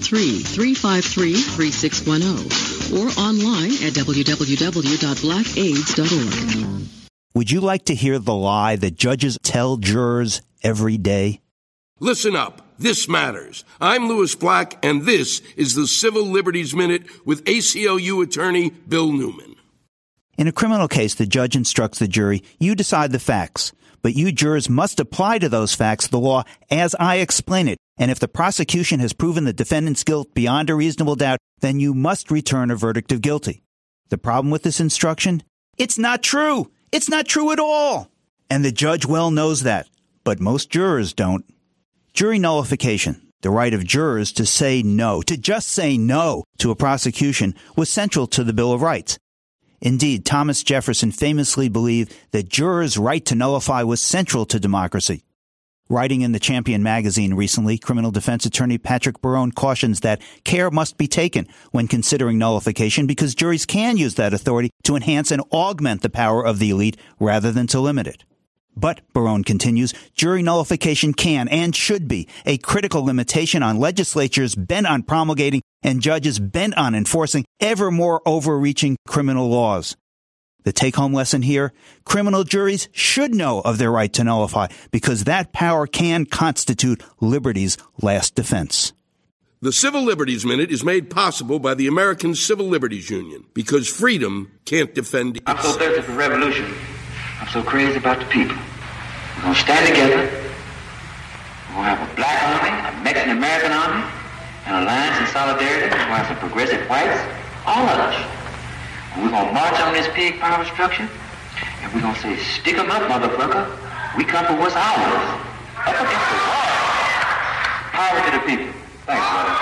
213-353-3610. Or online at www.blackaids.org. Would you like to hear the lie that judges tell jurors every day? Listen up. This matters. I'm Louis Black, and this is the Civil Liberties Minute with ACLU attorney Bill Newman. In a criminal case, the judge instructs the jury, you decide the facts, but you jurors must apply to those facts the law as I explain it. And if the prosecution has proven the defendant's guilt beyond a reasonable doubt, then you must return a verdict of guilty. The problem with this instruction? It's not true. It's not true at all. And the judge well knows that, but most jurors don't. Jury nullification, the right of jurors to say no, to just say no to a prosecution, was central to the Bill of Rights. Indeed, Thomas Jefferson famously believed that jurors' right to nullify was central to democracy. Writing in the Champion magazine recently, criminal defense attorney Patrick Barone cautions that care must be taken when considering nullification because juries can use that authority to enhance and augment the power of the elite rather than to limit it. But, Barone continues, jury nullification can and should be a critical limitation on legislatures bent on promulgating and judges bent on enforcing ever more overreaching criminal laws. The take-home lesson here, criminal juries should know of their right to nullify because that power can constitute liberty's last defense. The Civil Liberties Minute is made possible by the American Civil Liberties Union because freedom can't defend itself. I'm so thirsty for revolution. I'm so crazy about the people. We're going to stand together. We're going to have a black army, a Mexican-American army, an alliance and solidarity. We're going to have some progressive whites, all of us. And we're going to march on this pig power structure, and we're going to say, stick 'em up, motherfucker. We come for what's ours. Up against the wall. Power to the people. Thanks, brother.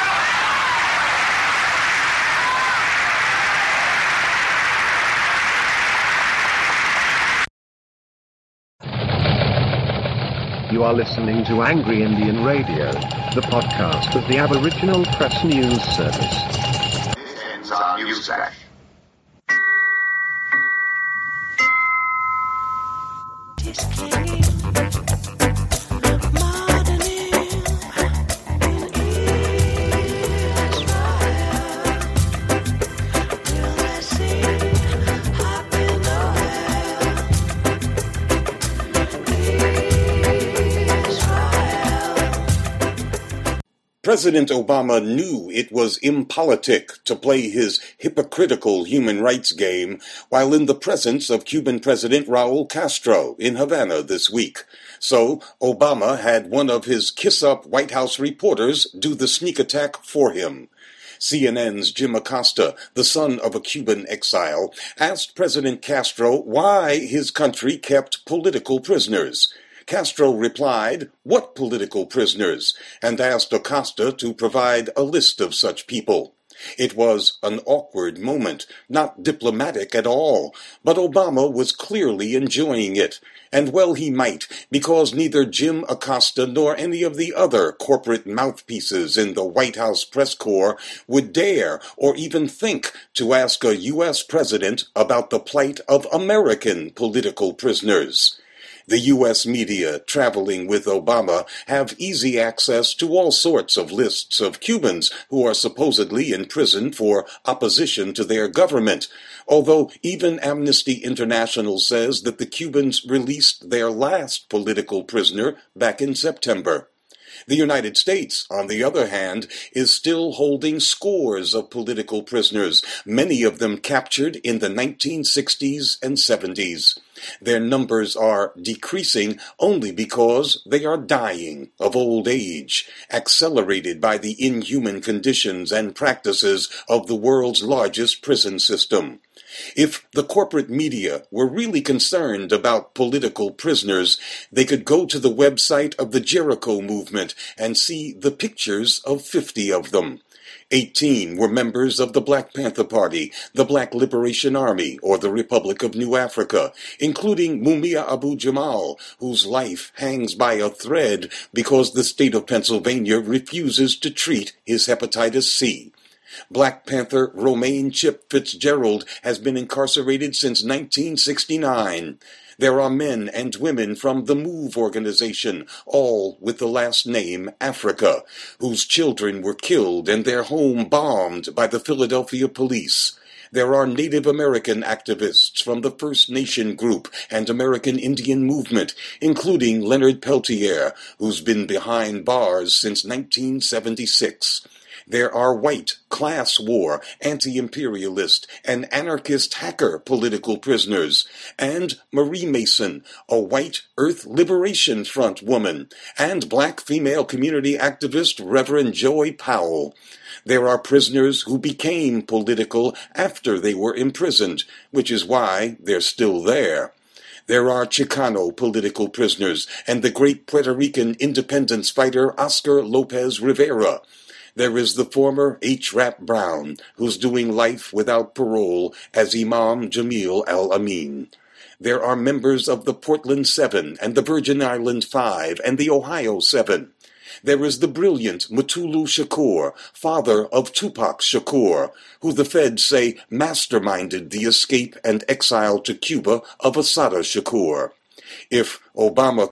You are listening to Angry Indian Radio, the podcast of the Aboriginal Press News Service. Ends our news act. President Obama knew it was impolitic to play his hypocritical human rights game while in the presence of Cuban President Raul Castro in Havana this week. So Obama had one of his kiss-up White House reporters do the sneak attack for him. CNN's Jim Acosta, the son of a Cuban exile, asked President Castro why his country kept political prisoners. Castro replied, "What political prisoners?" and asked Acosta to provide a list of such people. It was an awkward moment, not diplomatic at all, but Obama was clearly enjoying it, and well he might, because neither Jim Acosta nor any of the other corporate mouthpieces in the White House press corps would dare or even think to ask a U.S. president about the plight of American political prisoners. The U.S. media traveling with Obama have easy access to all sorts of lists of Cubans who are supposedly in prison for opposition to their government, although even Amnesty International says that the Cubans released their last political prisoner back in September. The United States, on the other hand, is still holding scores of political prisoners, many of them captured in the 1960s and 70s. Their numbers are decreasing only because they are dying of old age, accelerated by the inhuman conditions and practices of the world's largest prison system. If the corporate media were really concerned about political prisoners, they could go to the website of the Jericho movement and see the pictures of 50 of them. 18 were members of the Black Panther Party, the Black Liberation Army, or the Republic of New Africa, including Mumia Abu-Jamal, whose life hangs by a thread because the state of Pennsylvania refuses to treat his hepatitis C. Black Panther Romaine Chip Fitzgerald has been incarcerated since 1969. There are men and women from the MOVE organization, all with the last name Africa, whose children were killed and their home bombed by the Philadelphia police. There are Native American activists from the First Nation group and American Indian movement, including Leonard Peltier, who's been behind bars since 1976. There are white, class war, anti-imperialist, and anarchist hacker political prisoners, and Marie Mason, a white Earth Liberation Front woman, and black female community activist Reverend Joy Powell. There are prisoners who became political after they were imprisoned, which is why they're still there. There are Chicano political prisoners and the great Puerto Rican independence fighter Oscar Lopez Rivera. There is the former H. Rap Brown, who's doing life without parole as Imam Jamil Al-Amin. There are members of the Portland 7 and the Virgin Island 5 and the Ohio 7. There is the brilliant Mutulu Shakur, father of Tupac Shakur, who the feds say masterminded the escape and exile to Cuba of Assata Shakur. If Obama